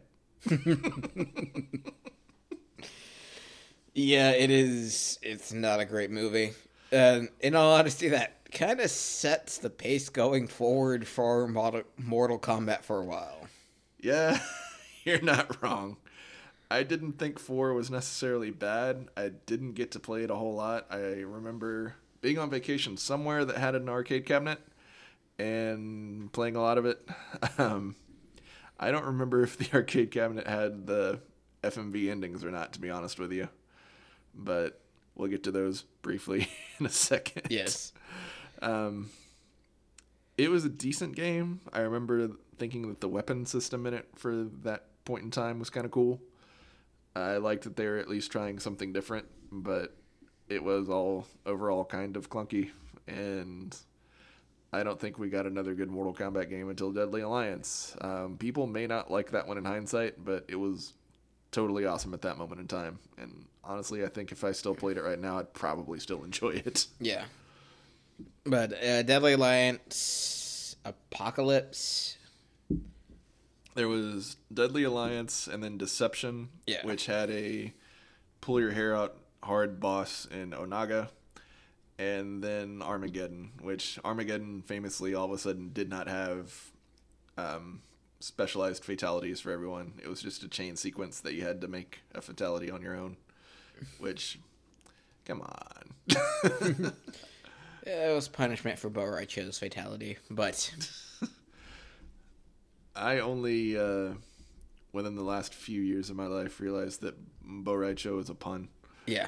Yeah, it is. It's not a great movie. Uh, in all honesty, that kind of sets the pace going forward for Mortal Kombat for a while. Yeah, you're not wrong. I didn't think four was necessarily bad. I didn't get to play it a whole lot. I remember being on vacation somewhere that had an arcade cabinet and playing a lot of it. Um, I don't remember if the arcade cabinet had the F M V endings or not, to be honest with you. But we'll get to those briefly in a second. Yes. Um, it was a decent game. I remember thinking that the weapon system in it for that point in time was kind of cool. I liked that they were at least trying something different, but it was all overall kind of clunky, and I don't think we got another good Mortal Kombat game until Deadly Alliance. Um, people may not like that one in hindsight, but it was totally awesome at that moment in time. And honestly, I think if I still played it right now, I'd probably still enjoy it. Yeah. But uh, Deadly Alliance, Apocalypse. There was Deadly Alliance and then Deception, Yeah. which had a pull your hair out hard boss in Onaga. And then Armageddon, which Armageddon famously all of a sudden did not have um, specialized fatalities for everyone. It was just a chain sequence that you had to make a fatality on your own, which, come on. It was punishment for Bo Raicho's fatality, but... I only, uh, within the last few years of my life, realized that Bo Raicho is a pun. Yeah.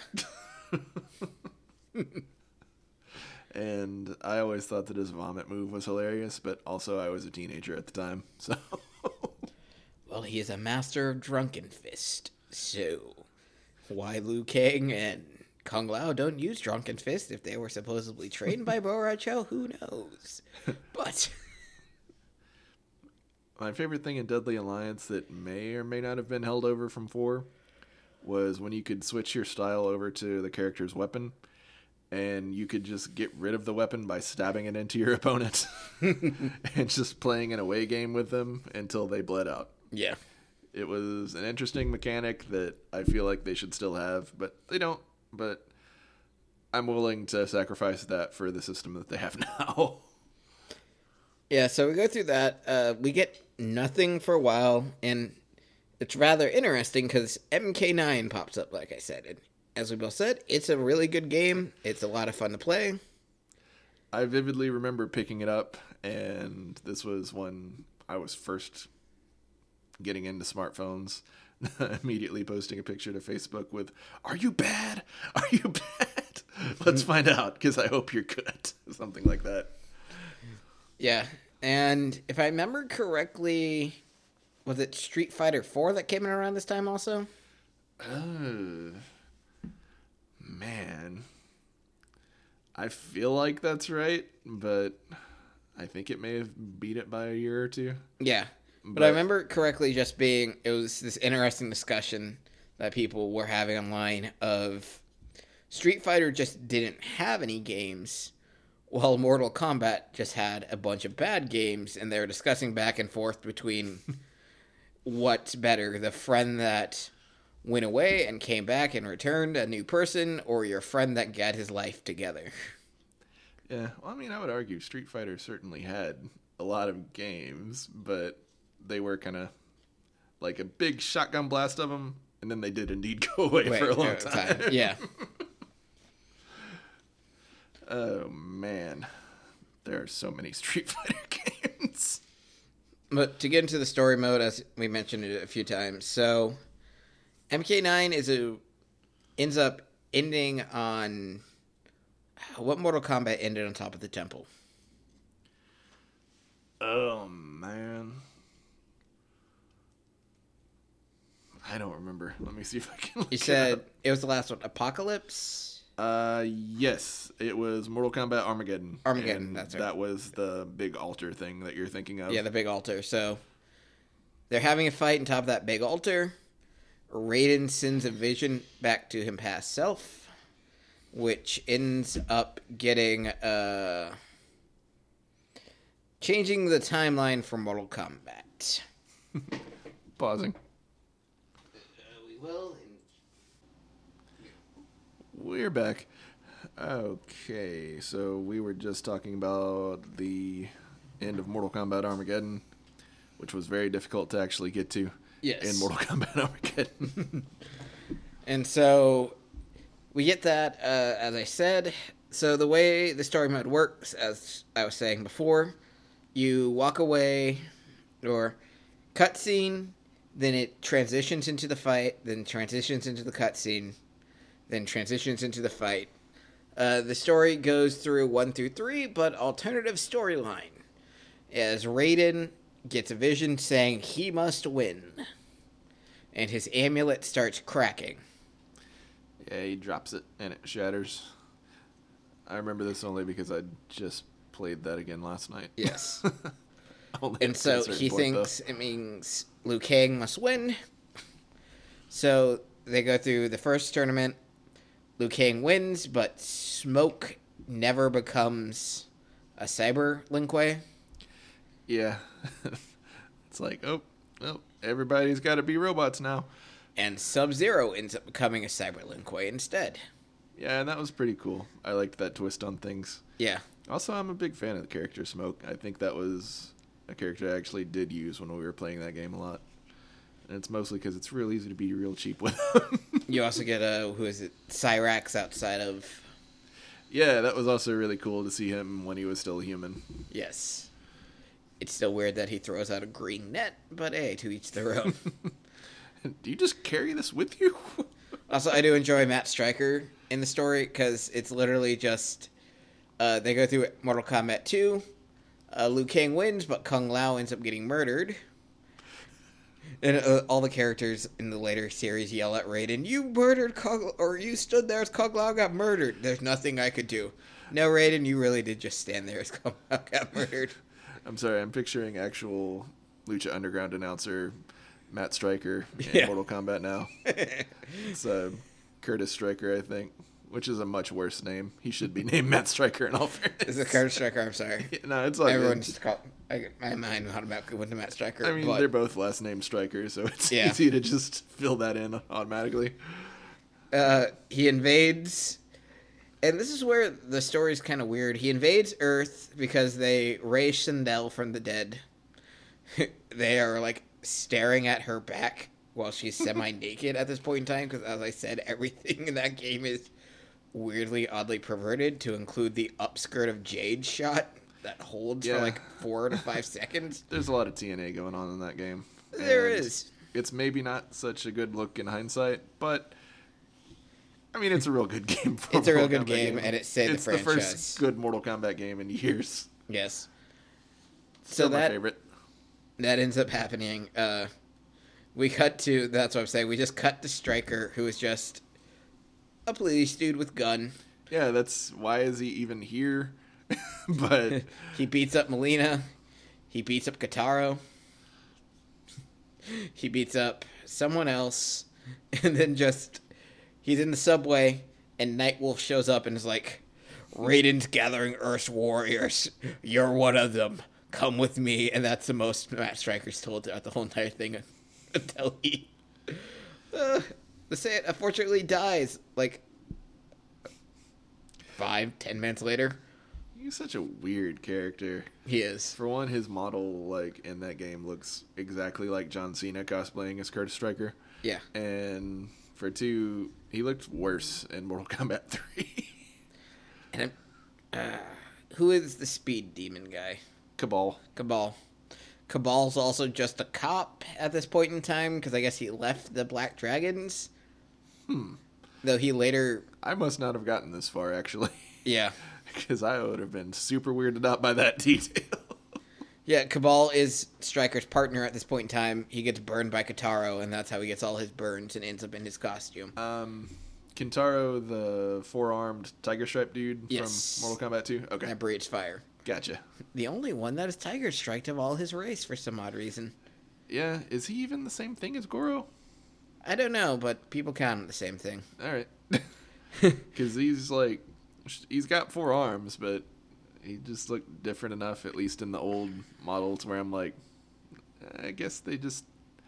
And I always thought that his vomit move was hilarious, but also I was a teenager at the time, so... Well, he is a master of Drunken Fist, so why Liu Kang and Kung Lao don't use Drunken Fist if they were supposedly trained by Bo Raicho, who knows? But... My favorite thing in Deadly Alliance that may or may not have been held over from four was when you could switch your style over to the character's weapon, and you could just get rid of the weapon by stabbing it into your opponent and just playing an away game with them until they bled out. Yeah. It was an interesting mechanic that I feel like they should still have, but they don't. But I'm willing to sacrifice that for the system that they have now. Yeah, so we go through that. Uh, we get nothing for a while, and it's rather interesting because M K nine pops up, like I said. And as we both said, it's a really good game. It's a lot of fun to play. I vividly remember picking it up, and this was when I was first getting into smartphones, immediately posting a picture to Facebook with, "Are you bad? Are you bad? Let's find out, because I hope you're good." Something like that. Yeah, and if I remember correctly, was it Street Fighter four that came in around this time also? Oh, man. I feel like that's right, but I think it may have beat it by a year or two. Yeah, but, But- I remember correctly just being, it was this interesting discussion that people were having online of Street Fighter just didn't have any games, while Mortal Kombat just had a bunch of bad games, and they were discussing back and forth between what's better, the friend that went away and came back and returned a new person, or your friend that got his life together. Yeah, well, I mean, I would argue Street Fighter certainly had a lot of games, but they were kind of like a big shotgun blast of them, and then they did indeed go away Wait, for a long uh, time. Yeah. Oh, man. There are so many Street Fighter games. But to get into the story mode, as we mentioned it a few times, so M K nine is a ends up ending on what Mortal Kombat ended on top of the temple. Oh, man. I don't remember. Let me see if I can look You it said up. it was the last one, Apocalypse. Uh, yes, it was Mortal Kombat Armageddon. Armageddon, and that's right. That was the big altar thing that you're thinking of. Yeah, the big altar. So they're having a fight on top of that big altar. Raiden sends a vision back to him past self, which ends up getting uh changing the timeline for Mortal Kombat. Pausing. Uh, we will. We're back. Okay, so we were just talking about the end of Mortal Kombat Armageddon, which was very difficult to actually get to Yes. in Mortal Kombat Armageddon. And so we get that, uh, as I said. So the way the story mode works, as I was saying before, you walk away or cutscene, then it transitions into the fight, then transitions into the cutscene, then transitions into the fight. Uh, the story goes through one through three, but alternative storyline. As Raiden gets a vision saying he must win, and his amulet starts cracking. Yeah, he drops it and it shatters. I remember this only because I just played that again last night. Yes. Only And up to so a certain he point, thinks it means Liu Kang must win. So they go through the first tournament. Liu Kang wins, but Smoke never becomes a cyber Lin Kuei. Yeah. It's like, oh, oh, everybody's got to be robots now. And Sub-Zero ends up becoming a cyber Lin Kuei instead. Yeah, and that was pretty cool. I liked that twist on things. Yeah. Also, I'm a big fan of the character Smoke. I think that was a character I actually did use when we were playing that game a lot. And it's mostly because it's real easy to be real cheap with him. You also get a, who is it, Cyrax outside of... Yeah, that was also really cool to see him when he was still human. Yes. It's still weird that he throws out a green net, but hey, to each their own. Do you just carry this with you? Also, I do enjoy Matt Stryker in the story, because it's literally just... Uh, they go through Mortal Kombat two. Uh, Liu Kang wins, but Kung Lao ends up getting murdered. And uh, all the characters in the later series yell at Raiden, "You murdered Kung, or you stood there as Kung Lao got murdered. There's nothing I could do." No, Raiden, you really did just stand there as Kung Lao got murdered. I'm sorry, I'm picturing actual Lucha Underground announcer Matt Stryker in Yeah. Mortal Kombat now. It's uh, Curtis Stryker, I think, which is a much worse name. He should be named Matt Stryker in all fairness. Is it Curtis Stryker? I'm sorry. No, it's all Everyone good. just called... I, my mind automatically went to Matt Stryker. I mean, but, they're both last name Stryker, so it's Yeah. easy to just fill that in automatically. uh, he invades... And this is where the story's kind of weird. He invades Earth because they raise Sindel from the dead. They are, like, staring at her back while she's semi-naked at this point in time, because, as I said, everything in that game is weirdly, oddly perverted to include the upskirt of Jade shot that holds Yeah. for, like, four to five seconds. There's a lot of T N A going on in that game. There And is. It's maybe not such a good look in hindsight, but... I mean, it's a real good game. For It's a real Mortal good Kombat game, and it saved the it's the franchise. first good Mortal Kombat game in years. Yes. Still So my that favorite. that ends up happening. Uh, we cut to, that's what I'm saying, we just cut to Stryker, who is just a police dude with gun. Yeah, that's why is he even here? But He beats up Melina. He beats up Kataro. He beats up someone else. And then just, he's in the subway, and Nightwolf shows up and is like, "Raiden's gathering Earth's warriors. You're one of them. Come with me." And that's the most Matt Stryker's told throughout the whole entire thing until he, uh, the Saiyan unfortunately dies like five, ten minutes later. he's such a weird character. He is. For one, his model like in that game looks exactly like John Cena cosplaying as Curtis Stryker. Yeah. And for two, he looked worse in Mortal Kombat three. And uh, who is the speed demon guy? Cabal. Cabal. Cabal's also just a cop at this point in time, because I guess he left the Black Dragons. Hmm. Though he later... I must not have gotten this far, actually. Yeah. Because I would have been super weirded out by that detail. Yeah, Cabal is Stryker's partner at this point in time. He gets burned by Kataro, and that's how he gets all his burns and ends up in his costume. Um, Kintaro, the four-armed tiger stripe dude Yes. from Mortal Kombat two? Okay, That breathes fire. gotcha. The only one that is Tiger Striked of all his race for some odd reason. Yeah, is he even the same thing as Goro? I don't know, but people count him the same thing. All right. Because he's like, he's got four arms, but he just looked different enough, at least in the old models, where I'm like, I guess they just,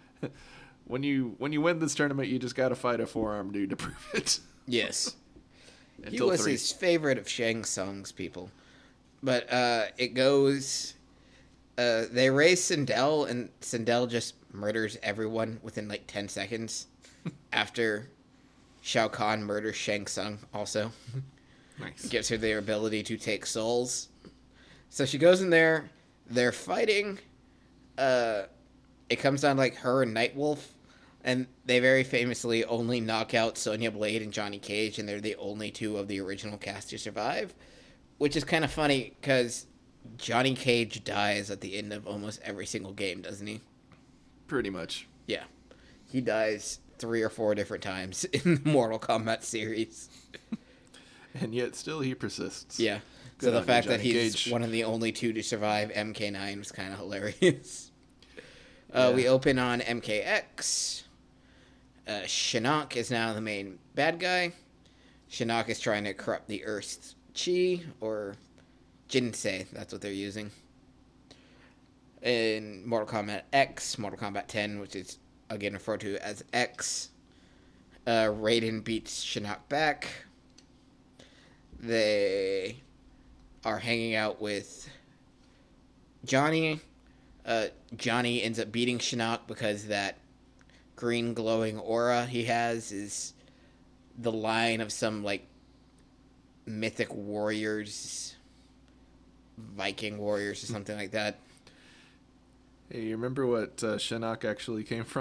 when you when you win this tournament, you just got to fight a four-armed dude to prove it. Yes. He Until was three. his favorite of Shang Tsung's people. But uh, it goes... Uh, they raise Sindel, and Sindel just murders everyone within like ten seconds after Shao Kahn murders Shang Tsung also. Nice. Gives her the ability to take souls. So she goes in there. They're fighting. Uh, it comes down to, like, her and Nightwolf. And they very famously only knock out Sonya Blade and Johnny Cage. And they're the only two of the original cast to survive. Which is kind of funny because Johnny Cage dies at the end of almost every single game, doesn't he? Pretty much. Yeah. He dies three or four different times in the Mortal Kombat series. And yet still he persists. Yeah. Good So the on you, fact that Johnny he's Cage. one of the only two to survive M K nine was kind of hilarious. Uh, Yeah. We open on M K X. uh, Shinnok is now the main bad guy. Shinnok is trying to corrupt the Earth's chi, or Jinsei, that's what they're using. In Mortal Kombat X, Mortal Kombat ten, which is again referred to as X, uh, Raiden beats Shinnok back. They are hanging out with Johnny. Uh, Johnny ends up beating Shinnok because that green glowing aura he has is the line of some, like, mythic warriors, Viking warriors or something like that. Hey, you remember what uh, Shinnok actually came from?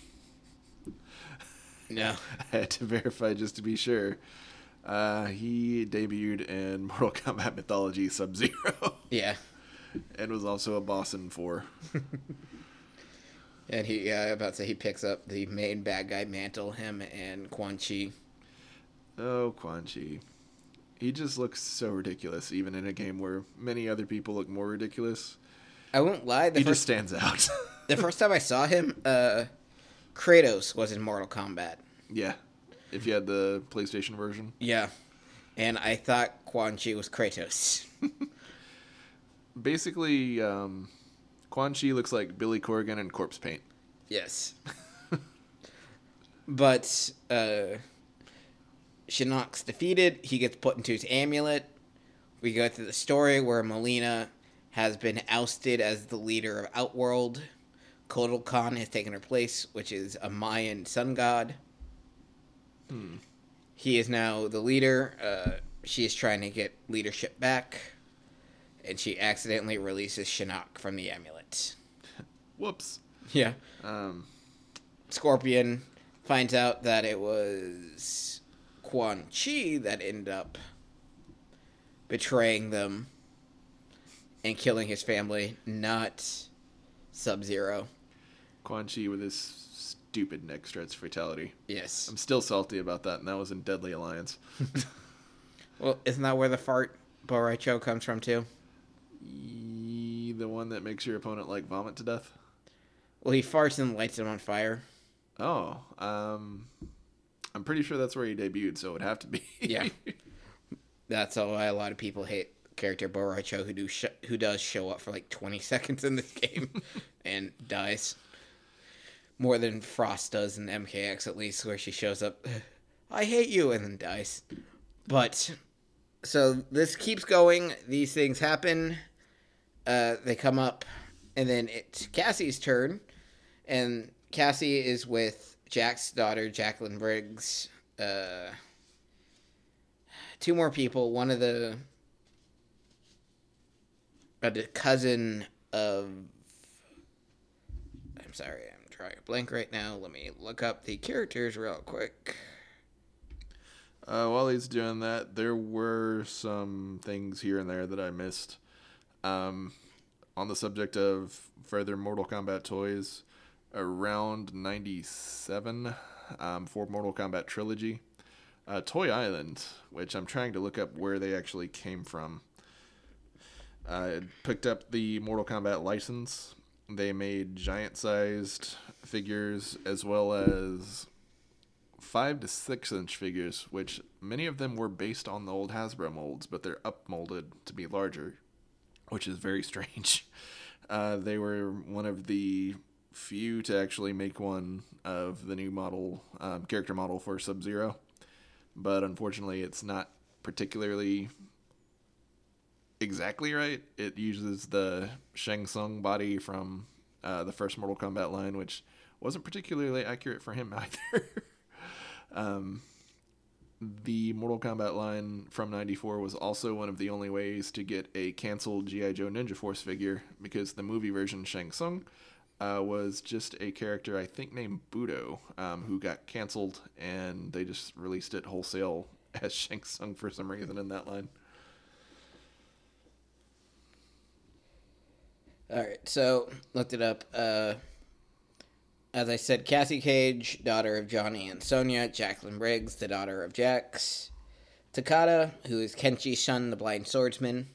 No. I had to verify just to be sure. Uh, he debuted in Mortal Kombat Mythology Sub-Zero. Yeah. And was also a boss in four. And he, uh, about to say, he picks up the main bad guy mantle, him and Quan Chi. Oh, Quan Chi. He just looks so ridiculous, even in a game where many other people look more ridiculous. I won't lie. The he first, just stands out. The first time I saw him, uh, Kratos was in Mortal Kombat. Yeah. If you had the PlayStation version. Yeah. And I thought Quan Chi was Kratos. Basically, um, Quan Chi looks like Billy Corgan in corpse paint. Yes. But uh, Shinnok's defeated. He gets put into his amulet. We go through the story where Mileena has been ousted as the leader of Outworld. Kotal Khan has taken her place, which is a Mayan sun god. Hmm. He is now the leader. Uh, she is trying to get leadership back. And she accidentally releases Shinnok from the amulet. Whoops. Yeah. Um, Scorpion finds out that it was Quan Chi that ended up betraying them and killing his family, not Sub-Zero. Quan Chi with his stupid neck stretch fatality. Yes. I'm still salty about that, and that was in Deadly Alliance. Well, isn't that where the fart Bo' Rai Cho comes from, too? E- the one that makes your opponent, like, vomit to death? Well, he farts and lights them on fire. Oh, um... I'm pretty sure that's where he debuted, so it would have to be. Yeah. That's why a lot of people hate character Bo' Rai Cho, who, do sh- who does show up for like twenty seconds in this game and dies. More than Frost does in M K X, at least, where she shows up, I hate you, and then dies. But, so this keeps going. These things happen. Uh, they come up, and then it's Cassie's turn. And Cassie is with Jack's daughter, Jacqueline Briggs. Uh, two more people. One of the... Uh, the cousin of... I'm sorry, I'm drawing a blank right now. Let me look up the characters real quick. Uh, while he's doing that, there were some things here and there that I missed. Um, on the subject of further Mortal Kombat toys, around ninety-seven, um, for Mortal Kombat Trilogy, uh, Toy Island, which I'm trying to look up where they actually came from. I uh, picked up the Mortal Kombat license. They made giant-sized figures as well as five to six inch figures, which many of them were based on the old Hasbro molds, but they're up-molded to be larger, which is very strange. Uh, they were one of the few to actually make one of the new model, um, character model for Sub-Zero, but unfortunately it's not particularly exactly right. It uses the Shang Tsung body from uh, the first Mortal Kombat line, which wasn't particularly accurate for him either. um, the Mortal Kombat line from ninety-four was also one of the only ways to get a canceled G I. Joe Ninja Force figure, because the movie version Shang Tsung uh, was just a character, I think, named Budo, um, who got canceled, and they just released it wholesale as Shang Tsung for some reason in that line. All right, so looked it up. Uh, as I said, Cassie Cage, daughter of Johnny and Sonya. Jacqueline Briggs, the daughter of Jax. Takada, who is Kenshi Shun, the blind swordsman.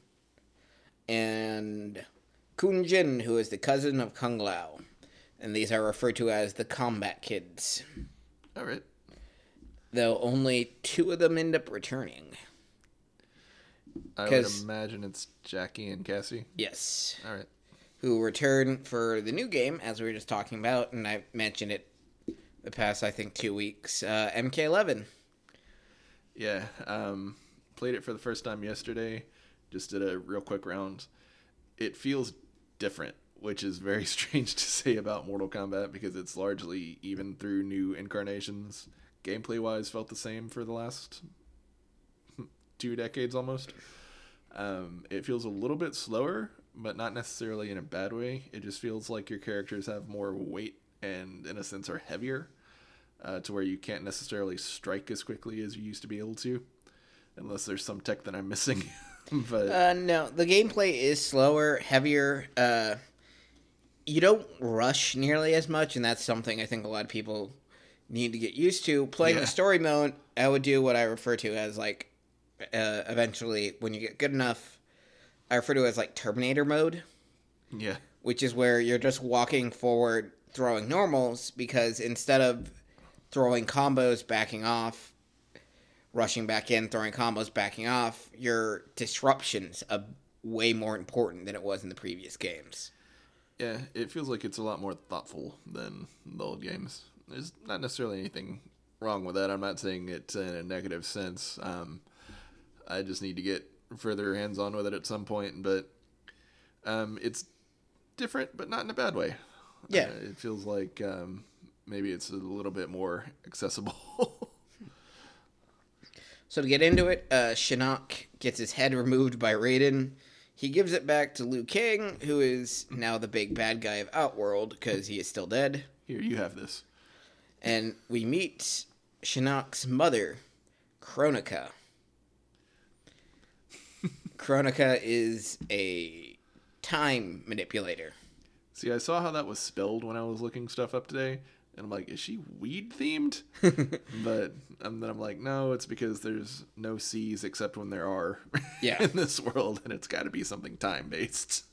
And Kun Jin, who is the cousin of Kung Lao. And these are referred to as the Combat Kids. All right. Though only two of them end up returning. I would imagine it's Jackie and Cassie. Yes. All right. Who return for the new game, as we were just talking about, and I mentioned it the past, I think, two weeks. Uh, M K eleven. Yeah. Um, played it for the first time yesterday. Just did a real quick round. It feels different, which is very strange to say about Mortal Kombat because it's largely, even through new incarnations, gameplay-wise felt the same for the last two decades almost. Um, it feels a little bit slower, but not necessarily in a bad way. It just feels like your characters have more weight and, in a sense, are heavier uh, to where you can't necessarily strike as quickly as you used to be able to, unless there's some tech that I'm missing. but uh, no, the gameplay is slower, heavier. Uh, you don't rush nearly as much, and that's something I think a lot of people need to get used to. Playing Yeah. the story mode, I would do what I refer to as, like, uh, eventually, when you get good enough, I refer to it as, like, Terminator mode. yeah. Which is where you're just walking forward, throwing normals, because instead of throwing combos, backing off, rushing back in, throwing combos, backing off, your disruptions are way more important than it was in the previous games. Yeah, it feels like it's a lot more thoughtful than the old games. There's not necessarily anything wrong with that. I'm not saying it in a negative sense. Um, I just need to get further hands-on with it at some point, but um, it's different, but not in a bad way. Yeah. Uh, it feels like um, maybe it's a little bit more accessible. So to get into it, uh, Shinnok gets his head removed by Raiden. He gives it back to Liu Kang, who is now the big bad guy of Outworld, because he is still dead. Here, you have this. And we meet Shinnok's mother, Kronika. Kronika is a time manipulator. See, I saw how that was spelled when I was looking stuff up today, and I'm like, is she weed themed? But um, then I'm like, no, it's because there's no C's except when there are Yeah. in this world, and it's got to be something time based.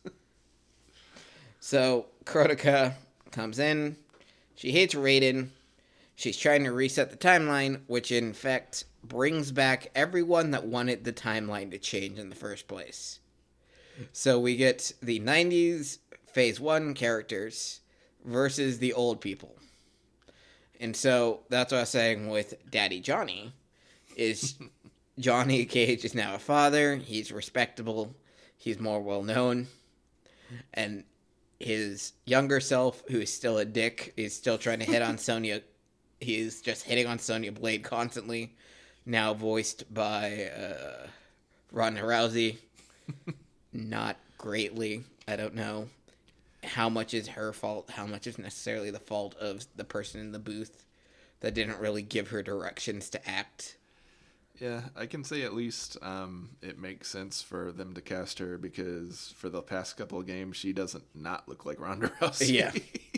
So Kronika comes in. She hates Raiden. She's trying to reset the timeline, which in fact brings back everyone that wanted the timeline to change in the first place. So we get the nineties Phase one characters versus the old people. And so that's what I was saying with Daddy Johnny, is Johnny Cage is now a father. He's respectable. He's more well-known. And his younger self, who is still a dick, is still trying to hit on Sonya. He's just hitting on Sonya Blade constantly. Now voiced by uh, Ronda Rousey. Not greatly. I don't know how much is her fault, how much is necessarily the fault of the person in the booth that didn't really give her directions to act. Yeah, I can say at least um, it makes sense for them to cast her because for the past couple of games, she doesn't not look like Ronda Rousey. Yeah.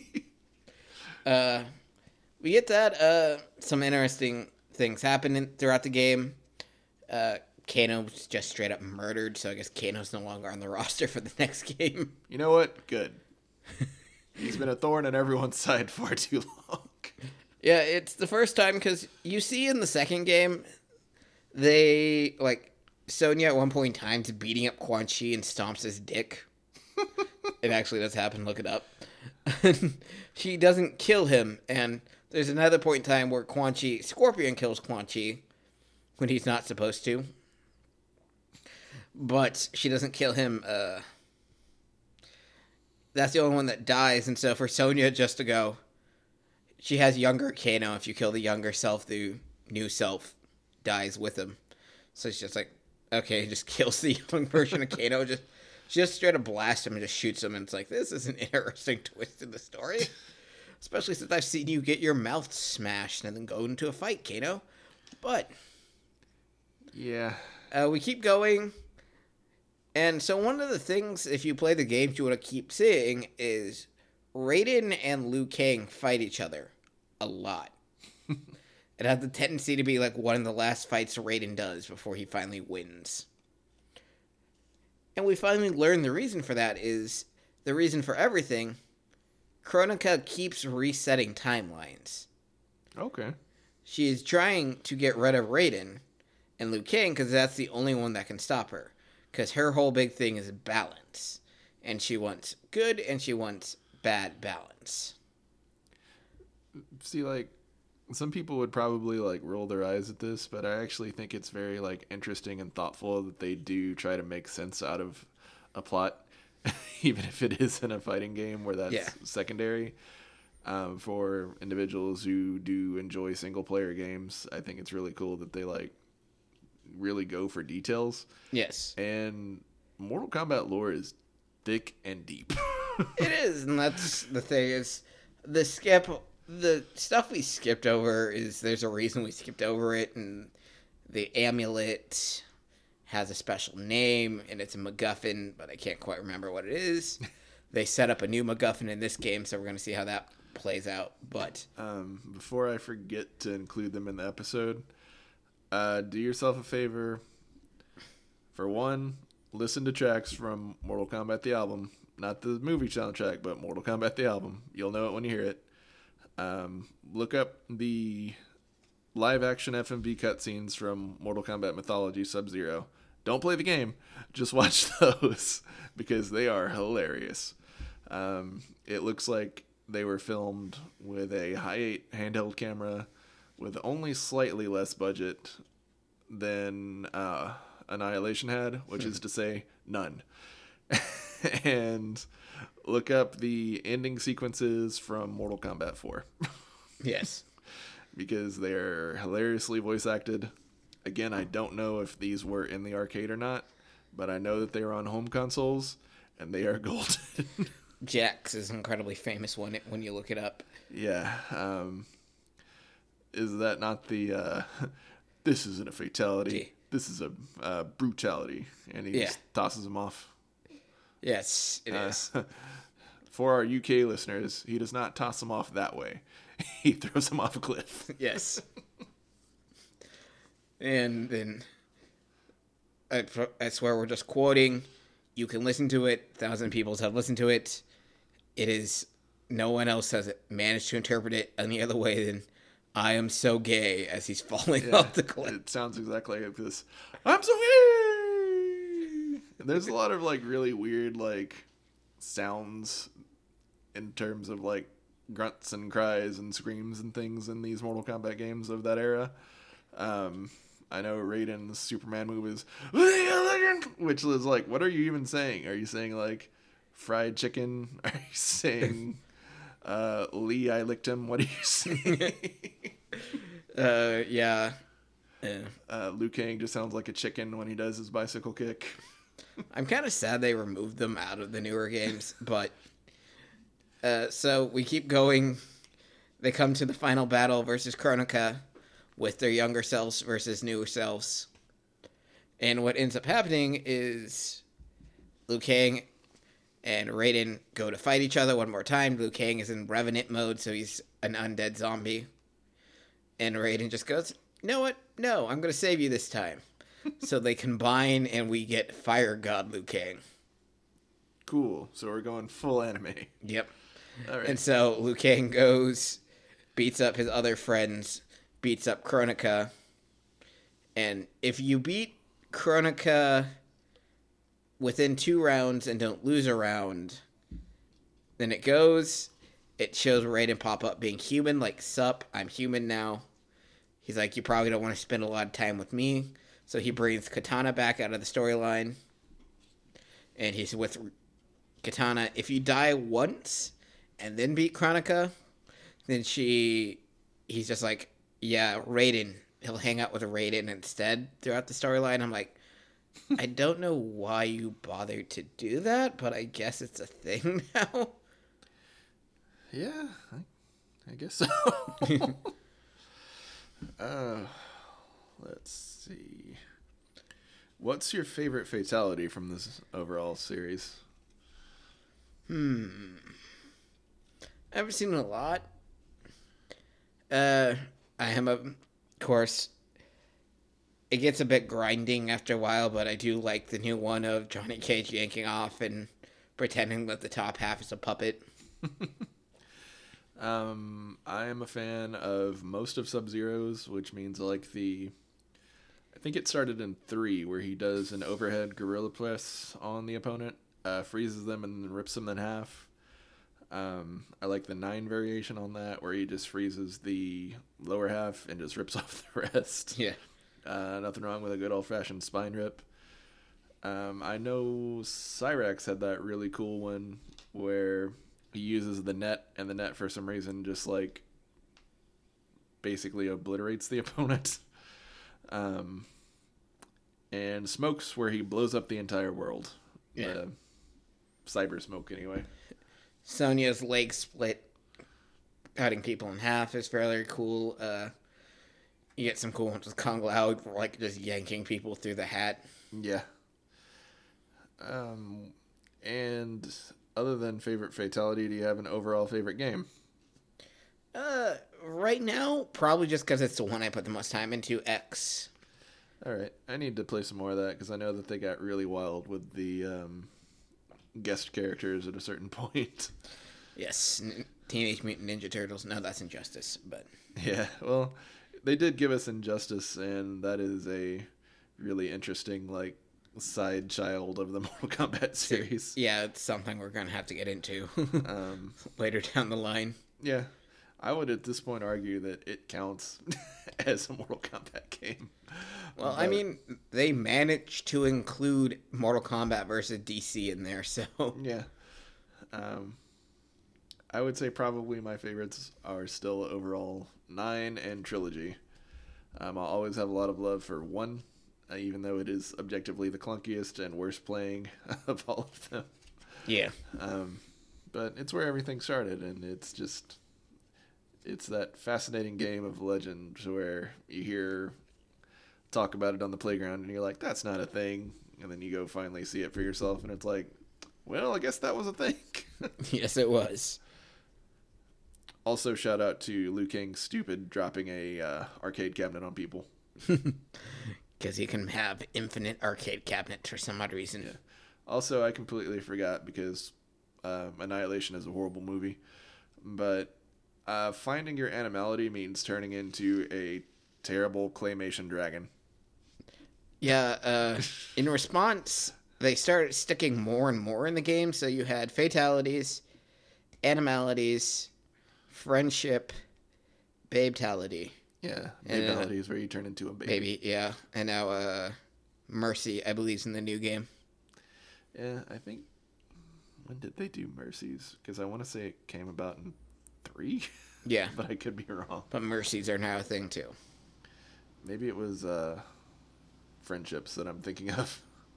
uh, we get that. Uh, some interesting things happen in, throughout the game. Uh, Kano's just straight up murdered, so I guess Kano's no longer on the roster for the next game. You know what? Good. He's been a thorn in everyone's side far too long. Yeah, it's the first time, because you see in the second game, they, like, Sonya at one point in time is beating up Quan Chi and stomps his dick. It actually does happen, look it up. She doesn't kill him, and there's another point in time where Quan Chi, Scorpion kills Quan Chi when he's not supposed to. But she doesn't kill him, uh... That's the only one that dies, and so for Sonya just to go, she has younger Kano. If you kill the younger self, the new self dies with him. So she's just like, okay, just kills the young version of Kano. Just, she just straight up blasts him and just shoots him, and it's like, this is an interesting twist in the story. Especially since I've seen you get your mouth smashed and then go into a fight, Kano. But, Yeah. uh, we keep going. And so one of the things, if you play the games, you want to keep seeing is Raiden and Liu Kang fight each other a lot. It has the tendency to be like one of the last fights Raiden does before he finally wins. And we finally learn the reason for that is the reason for everything. Kronika keeps resetting timelines. Okay. She is trying to get rid of Raiden and Liu Kang because that's the only one that can stop her. Because her whole big thing is balance. And she wants good and she wants bad balance. See, like, some people would probably, like, roll their eyes at this, but I actually think it's very, like, interesting and thoughtful that they do try to make sense out of a plot, even if it is in a fighting game where that's yeah. secondary. Um, for individuals who do enjoy single-player games, I think it's really cool that they, like, really go for details. Yes. And Mortal Kombat lore is thick and deep. It is, and that's the thing is the skip the stuff we skipped over is there's a reason we skipped over it, and the amulet has a special name and it's a MacGuffin, but I can't quite remember what it is. They set up a new MacGuffin in this game, so we're going to see how that plays out. But um, before I forget to include them in the episode, uh, do yourself a favor. For one, listen to tracks from Mortal Kombat the album. Not the movie soundtrack, but Mortal Kombat the album. You'll know it when you hear it. Um, look up the live-action F M V cutscenes from Mortal Kombat Mythology Sub-Zero. Don't play the game. Just watch those because they are hilarious. Um, it looks like they were filmed with a Hi eight handheld camera with only slightly less budget than uh, Annihilation had, which is to say none. And look up the ending sequences from Mortal Kombat four. Yes. Because they're hilariously voice acted. Again, I don't know if these were in the arcade or not, but I know that they are on home consoles, and they are golden. Jax is an incredibly famous one when you look it up. Yeah. Um, is that not the, uh, this isn't a fatality, Gee. This is a uh, brutality, and he yeah. just tosses him off. Yes, it uh, is. For our U K listeners, he does not toss him off that way. He throws him off a cliff. Yes. And then, I, I swear we're just quoting. You can listen to it. A thousand people have listened to it. It is, no one else has managed to interpret it any other way than, I am so gay, as he's falling yeah, off the cliff. It sounds exactly like this. I'm so gay! There's a lot of, like, really weird, like, sounds in terms of, like, grunts and cries and screams and things in these Mortal Kombat games of that era. Um, I know Raiden's Superman move is, which is like, what are you even saying? Are you saying, like, fried chicken? Are you saying, uh, Lee, I licked him? What are you saying? uh, yeah. yeah. Uh, Liu Kang just sounds like a chicken when he does his bicycle kick. I'm kind of sad they removed them out of the newer games, but uh, so we keep going. They come to the final battle versus Kronika with their younger selves versus newer selves. And what ends up happening is Liu Kang and Raiden go to fight each other one more time. Liu Kang is in Revenant mode, so he's an undead zombie. And Raiden just goes, you know what? No, I'm going to save you this time. So they combine, and we get Fire God Liu Kang. Cool. So we're going full anime. Yep. All right. And so Liu Kang goes, beats up his other friends, beats up Kronika. And if you beat Kronika within two rounds and don't lose a round, then it goes, it shows Raiden pop up being human, like, sup, I'm human now. He's like, you probably don't want to spend a lot of time with me. So he brings Katana back out of the storyline. And he's with Katana. If you die once and then beat Kronika, then she, he's just like, yeah, Raiden. He'll hang out with a Raiden instead throughout the storyline. I'm like, I don't know why you bothered to do that, but I guess it's a thing now. Yeah, I, I guess so. uh, let's see. What's your favorite fatality from this overall series? Hmm. I haven't seen a lot. Uh, I am, a, of course, it gets a bit grinding after a while, but I do like the new one of Johnny Cage yanking off and pretending that the top half is a puppet. Um, I am a fan of most of Sub-Zero's, which means like the. I think it started in three, where he does an overhead gorilla press on the opponent, uh, freezes them, and then rips them in half. Um, I like the nine variation on that, where he just freezes the lower half and just rips off the rest. Yeah. Uh, nothing wrong with a good old-fashioned spine rip. Um, I know Cyrax had that really cool one where he uses the net, and the net for some reason just like basically obliterates the opponent. Um, and Smokes where he blows up the entire world. Yeah. Uh, cyber smoke anyway. Sonya's leg split, cutting people in half is fairly cool. Uh, you get some cool ones with Kung Lao, like just yanking people through the hat. Yeah. Um, and other than favorite fatality, do you have an overall favorite game? Uh, right now, probably just because it's the one I put the most time into, X. All right, I need to play some more of that because I know that they got really wild with the um, guest characters at a certain point. Yes, N- Teenage Mutant Ninja Turtles. No, that's Injustice, but Yeah, well, they did give us Injustice, and that is a really interesting like side child of the Mortal Kombat series. yeah, it's something we're gonna have to get into Um, later down the line. yeah, I would at this point argue that it counts as a Mortal Kombat game. Well, I But- mean, they managed to include Mortal Kombat versus D C in there, so Yeah. Um, I would say probably my favorites are still overall nine and Trilogy. Um, I'll always have a lot of love for one, uh, even though it is objectively the clunkiest and worst playing of all of them. yeah. Um, but it's where everything started, and it's just it's that fascinating game of legend where you hear talk about it on the playground, and you're like, "That's not a thing," and then you go finally see it for yourself, and it's like, "Well, I guess that was a thing." Yes, it was. Also, shout out to Liu Kang stupid dropping a uh, arcade cabinet on people. Because you can have infinite arcade cabinets for some odd reason. Yeah. Also, I completely forgot because uh, Annihilation is a horrible movie, but uh, finding your animality means turning into a terrible claymation dragon. Yeah, uh, in response, they started sticking more and more in the game, so you had fatalities, animalities, friendship, babetality. Yeah, And, uh, babetality is where you turn into a baby. Baby, yeah. And now, uh, Mercy, I believe, is in the new game. Yeah, I think. When did they do Mercies? Because I want to say it came about in three, Yeah, but I could be wrong. but Mercies are now a thing, too. Maybe it was uh, Friendships that I'm thinking of.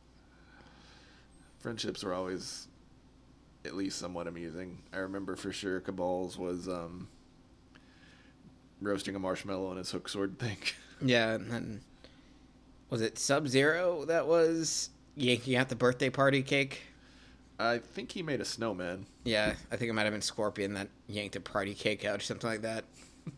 Friendships were always at least somewhat amusing. I remember for sure Cabal's was um, roasting a marshmallow on his hook sword thing. Yeah, and then, was it Sub-Zero that was yanking out the birthday party cake? I think he made a snowman. Yeah, I think it might have been Scorpion that yanked a party cake out or something like that.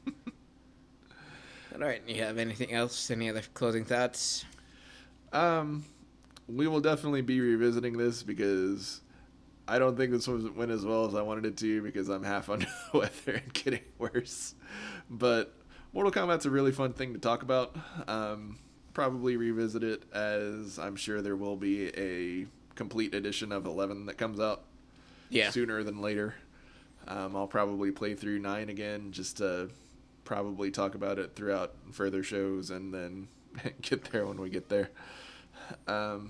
All right, you have anything else? Any other closing thoughts? Um, we will definitely be revisiting this because I don't think this was went as well as I wanted it to because I'm half under the weather and getting worse. But Mortal Kombat's a really fun thing to talk about. Um, probably revisit it as I'm sure there will be a complete edition of eleven that comes out Yeah. sooner than later. Um, I'll probably play through nine again just to probably talk about it throughout further shows and then get there when we get there. Um,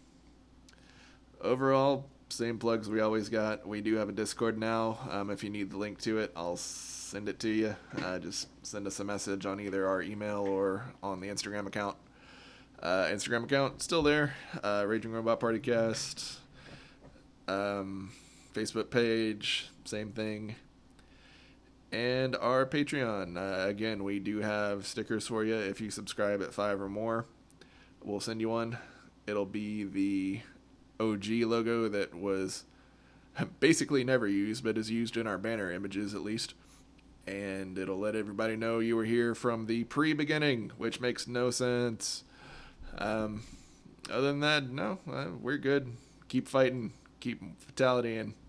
overall, same plugs we always got. We do have a Discord now. Um, if you need the link to it, I'll send it to you. Uh, just send us a message on either our email or on the Instagram account. Uh, Instagram account still there. Uh, Raging Robot Party Cast. Um, Facebook page, same thing. And our Patreon. Uh, again, we do have stickers for you if you subscribe at five or more. We'll send you one. It'll be the O G logo that was basically never used, but is used in our banner images at least. And it'll let everybody know you were here from the pre-beginning, which makes no sense. Um, other than that, no, uh, we're good. Keep fighting. Keep fatality in.